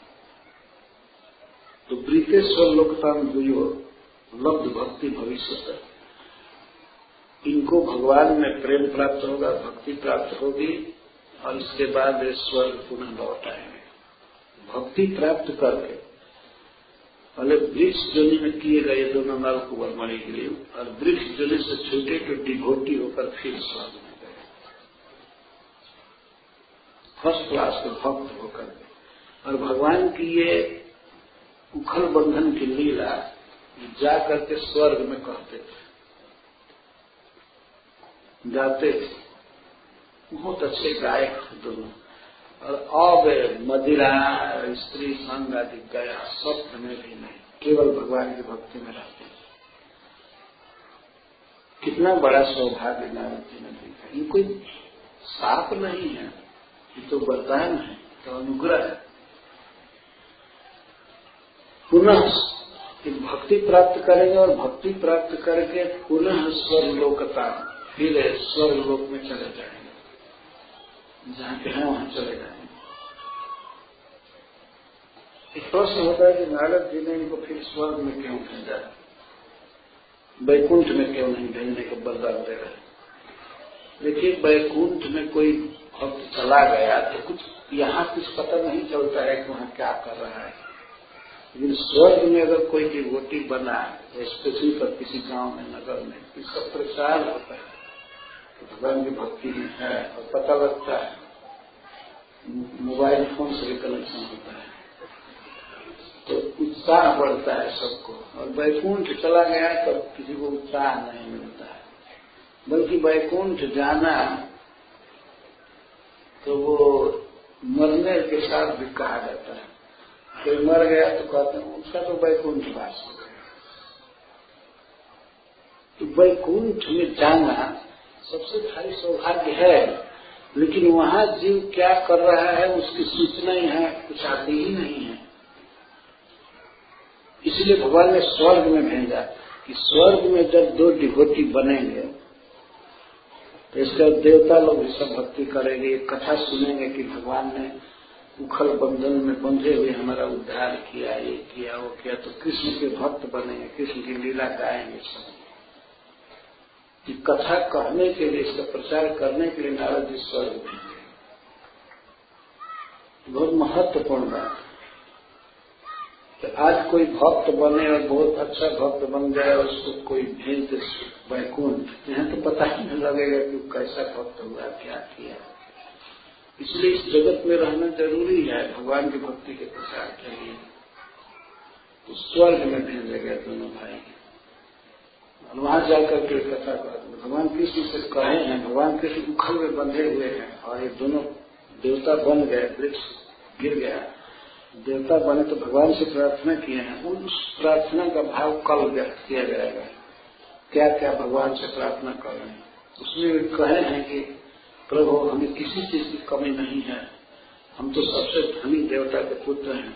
A: तो ब्रीतेश्वर लोकतान दुयो लब्ध भक्ति भविष्य, इनको भगवान में प्रेम प्राप्त होगा, भक्ति प्राप्त होगी और इसके बाद स्वर्ग पुनः लौट आएंगे। भक्ति प्राप्त करके पहले वृक्ष जोनी में किए गए दोनों नलकुबर मणिग्रीव, और वृक्ष जोनी से छूटे तो डिभोटी होकर फिर स्वर्ग में गए, फर्स्ट क्लास के भक्त होकर। और भगवान की ये उखल बंधन की लीला जा करके स्वर्ग में कहते थे, गाते थे, बहुत अच्छे गायक थे दोनों। और अब मदिरा, स्त्री संग आदि गया सब में भी नहीं, केवल भगवान की भक्ति में रहते हैं। कितना बड़ा सौभाग्य नारद जी ने देखा। ये कोई शाप नहीं है, ये तो वरदान है, तो अनुग्रह है। पुनः भक्ति प्राप्त करेंगे और भक्ति प्राप्त करके पुनः स्वर्ग लोकता, फिर स्वर्ग लोक में चले जाएंगे, जहां के हैं वहां चले जाएंगे। एक प्रश्न होता है कि नारद जी ने इनको फिर स्वर्ग में क्यों भेजा, वैकुंठ में क्यों नहीं भेजने का वरदान दे रहे। देखिए, वैकुंठ में कोई भक्त चला गया तो कुछ यहाँ कुछ पता नहीं चलता है कि वहां क्या कर रहा है, लेकिन स्वर्ग में अगर कोई डिवोटी बना, स्पेशली पर किसी गांव में, नगर में, इसका प्रचार होता है, तो भगवान की भक्ति में है और पता लगता है। मोबाइल फोन से भी कनेक्शन होता है तो उत्साह बढ़ता है सबको। और वैकुंठ चला गया तब तो किसी को उत्साह नहीं मिलता है, बल्कि वैकुंठ जाना तो वो मरने के साथ भी कहा जाता है। कोई मर गया तो कहते हैं उसका तो वैकुंठ वास हो गया। तो वैकुंठ में जाना सबसे भारी सौभाग्य है, लेकिन वहां जीव क्या कर रहा है उसकी सूचना ही है, कुछ आती ही नहीं है। इसलिए भगवान ने स्वर्ग में भेजा कि स्वर्ग में जब दो डिवोटी बनेंगे तो इसका देवता लोग भी सब भक्ति करेंगे, कथा सुनेंगे कि भगवान ने उखल बंधन में बंधे हुए हमारा उद्धार किया, ये किया, वो किया। तो कृष्ण के भक्त बनेंगे, कृष्ण की लीला गाएंगे सब। कि कथा कहने के लिए, इसका प्रचार करने के लिए नारद जी स्वर्ग भेजे, बहुत महत्वपूर्ण बात है। तो आज कोई भक्त बने और बहुत अच्छा भक्त बन जाए और उसको कोई भेज दे वैकुंठ, यहाँ तो पता ही नहीं लगेगा कि कैसा भक्त हुआ, क्या किया। इसलिए इस जगत में रहना जरूरी है भगवान की भक्ति के प्रसार के लिए। तो स्वर्ग में भेजे गए दोनों भाई, और वहां जाकर के कथा कर भगवान कृष्ण से कहे हैं, भगवान कृष्ण उखल में बंधे हुए हैं और ये दोनों देवता बन गए, वृक्ष गिर गया, देवता बने तो भगवान से प्रार्थना किए हैं। उस प्रार्थना का भाव कल व्यक्त किया जाएगा, क्या क्या भगवान से प्रार्थना कर रहे हैं। उसमें कहे हैं कि प्रभु हमें किसी चीज की कमी नहीं है, हम तो सबसे धनी देवता के पुत्र हैं,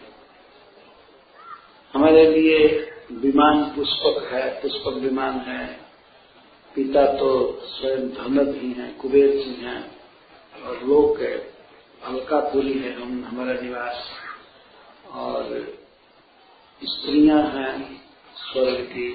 A: हमारे लिए विमान पुष्पक है, पुष्पक विमान है, पिता तो स्वयं धनद ही हैं, कुबेर जी हैं, और लोक है अलकापुरी है हम हमारा निवास, और स्त्रियां हैं स्वर्ग की,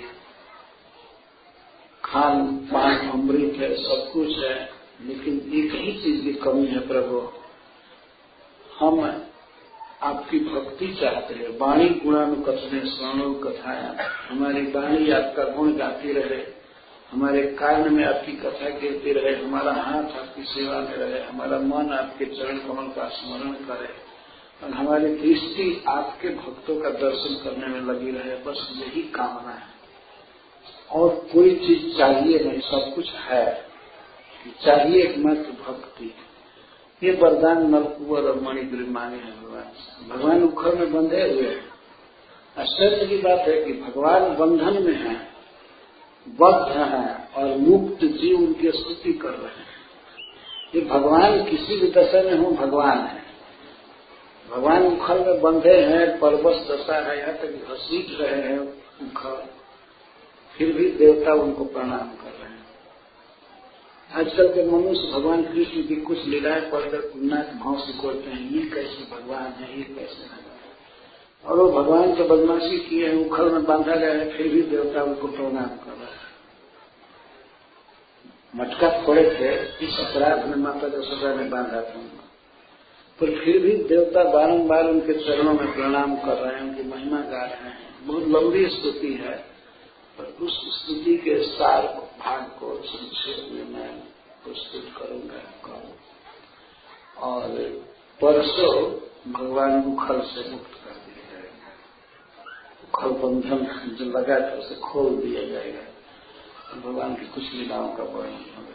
A: खान पान अमृत है, सब कुछ है, लेकिन एक ही चीज की कमी है प्रभु, हम आपकी भक्ति चाहते हैं। वाणी गुणानुकथने श्रवणो कथाया, हमारी वाणी आपका गुण गाती रहे, हमारे कान में आपकी कथा गिरती रहे, हमारा हाथ आपकी सेवा में रहे, हमारा मन आपके चरण कमल का स्मरण करे और हमारी दृष्टि आपके भक्तों का दर्शन करने में लगी रहे। बस यही कामना है और कोई चीज चाहिए नहीं, सब कुछ है। चाहिए एकमात्र भक्ति। ये वरदान नलकुंवर और मणिग्रीव मांगे हैं भगवान। भगवान उखड़ में बंधे हुए हैं। आश्चर्य की बात है कि भगवान बंधन में है, बद्ध हैं और मुक्त जीव उनकी स्तुति कर रहे हैं। ये भगवान किसी भी दशा में हो भगवान है। भगवान उखड़ में बंधे हैं, परवश दशा है, यहाँ तक घसीट रहे हैं उखड़, फिर भी देवता उनको प्रणाम कर रहे हैं। आजकल के मनुष्य भगवान कृष्ण की कुछ लीलाएं पढ़कर नाक भाव सिकोड़ते हैं, ये कैसे भगवान है, ये कैसे भगवान है। और वो भगवान के बदमाशी किए हैं, उखड़ में बांधा गया है, फिर भी देवता उनको प्रणाम कर रहे हैं। मटका फोड़े थे, इस अपराध में माता यशोदा ने बांधा था, पर फिर भी देवता बारंबार उनके चरणों में प्रणाम कर रहे हैं, उनकी महिमा गा रहे हैं। बहुत लंबी स्तुति है, पर उस स्तुति के सार भाग को संक्षेप में मैं प्रस्तुत करूंगा कल। और परसों भगवान उखड़ से मुक्त कर दिया जाएगा, उखड़ बंधन जो लगा था उसे खोल दिया जाएगा, भगवान की कुछ लीलाओं का वर्णन होगा।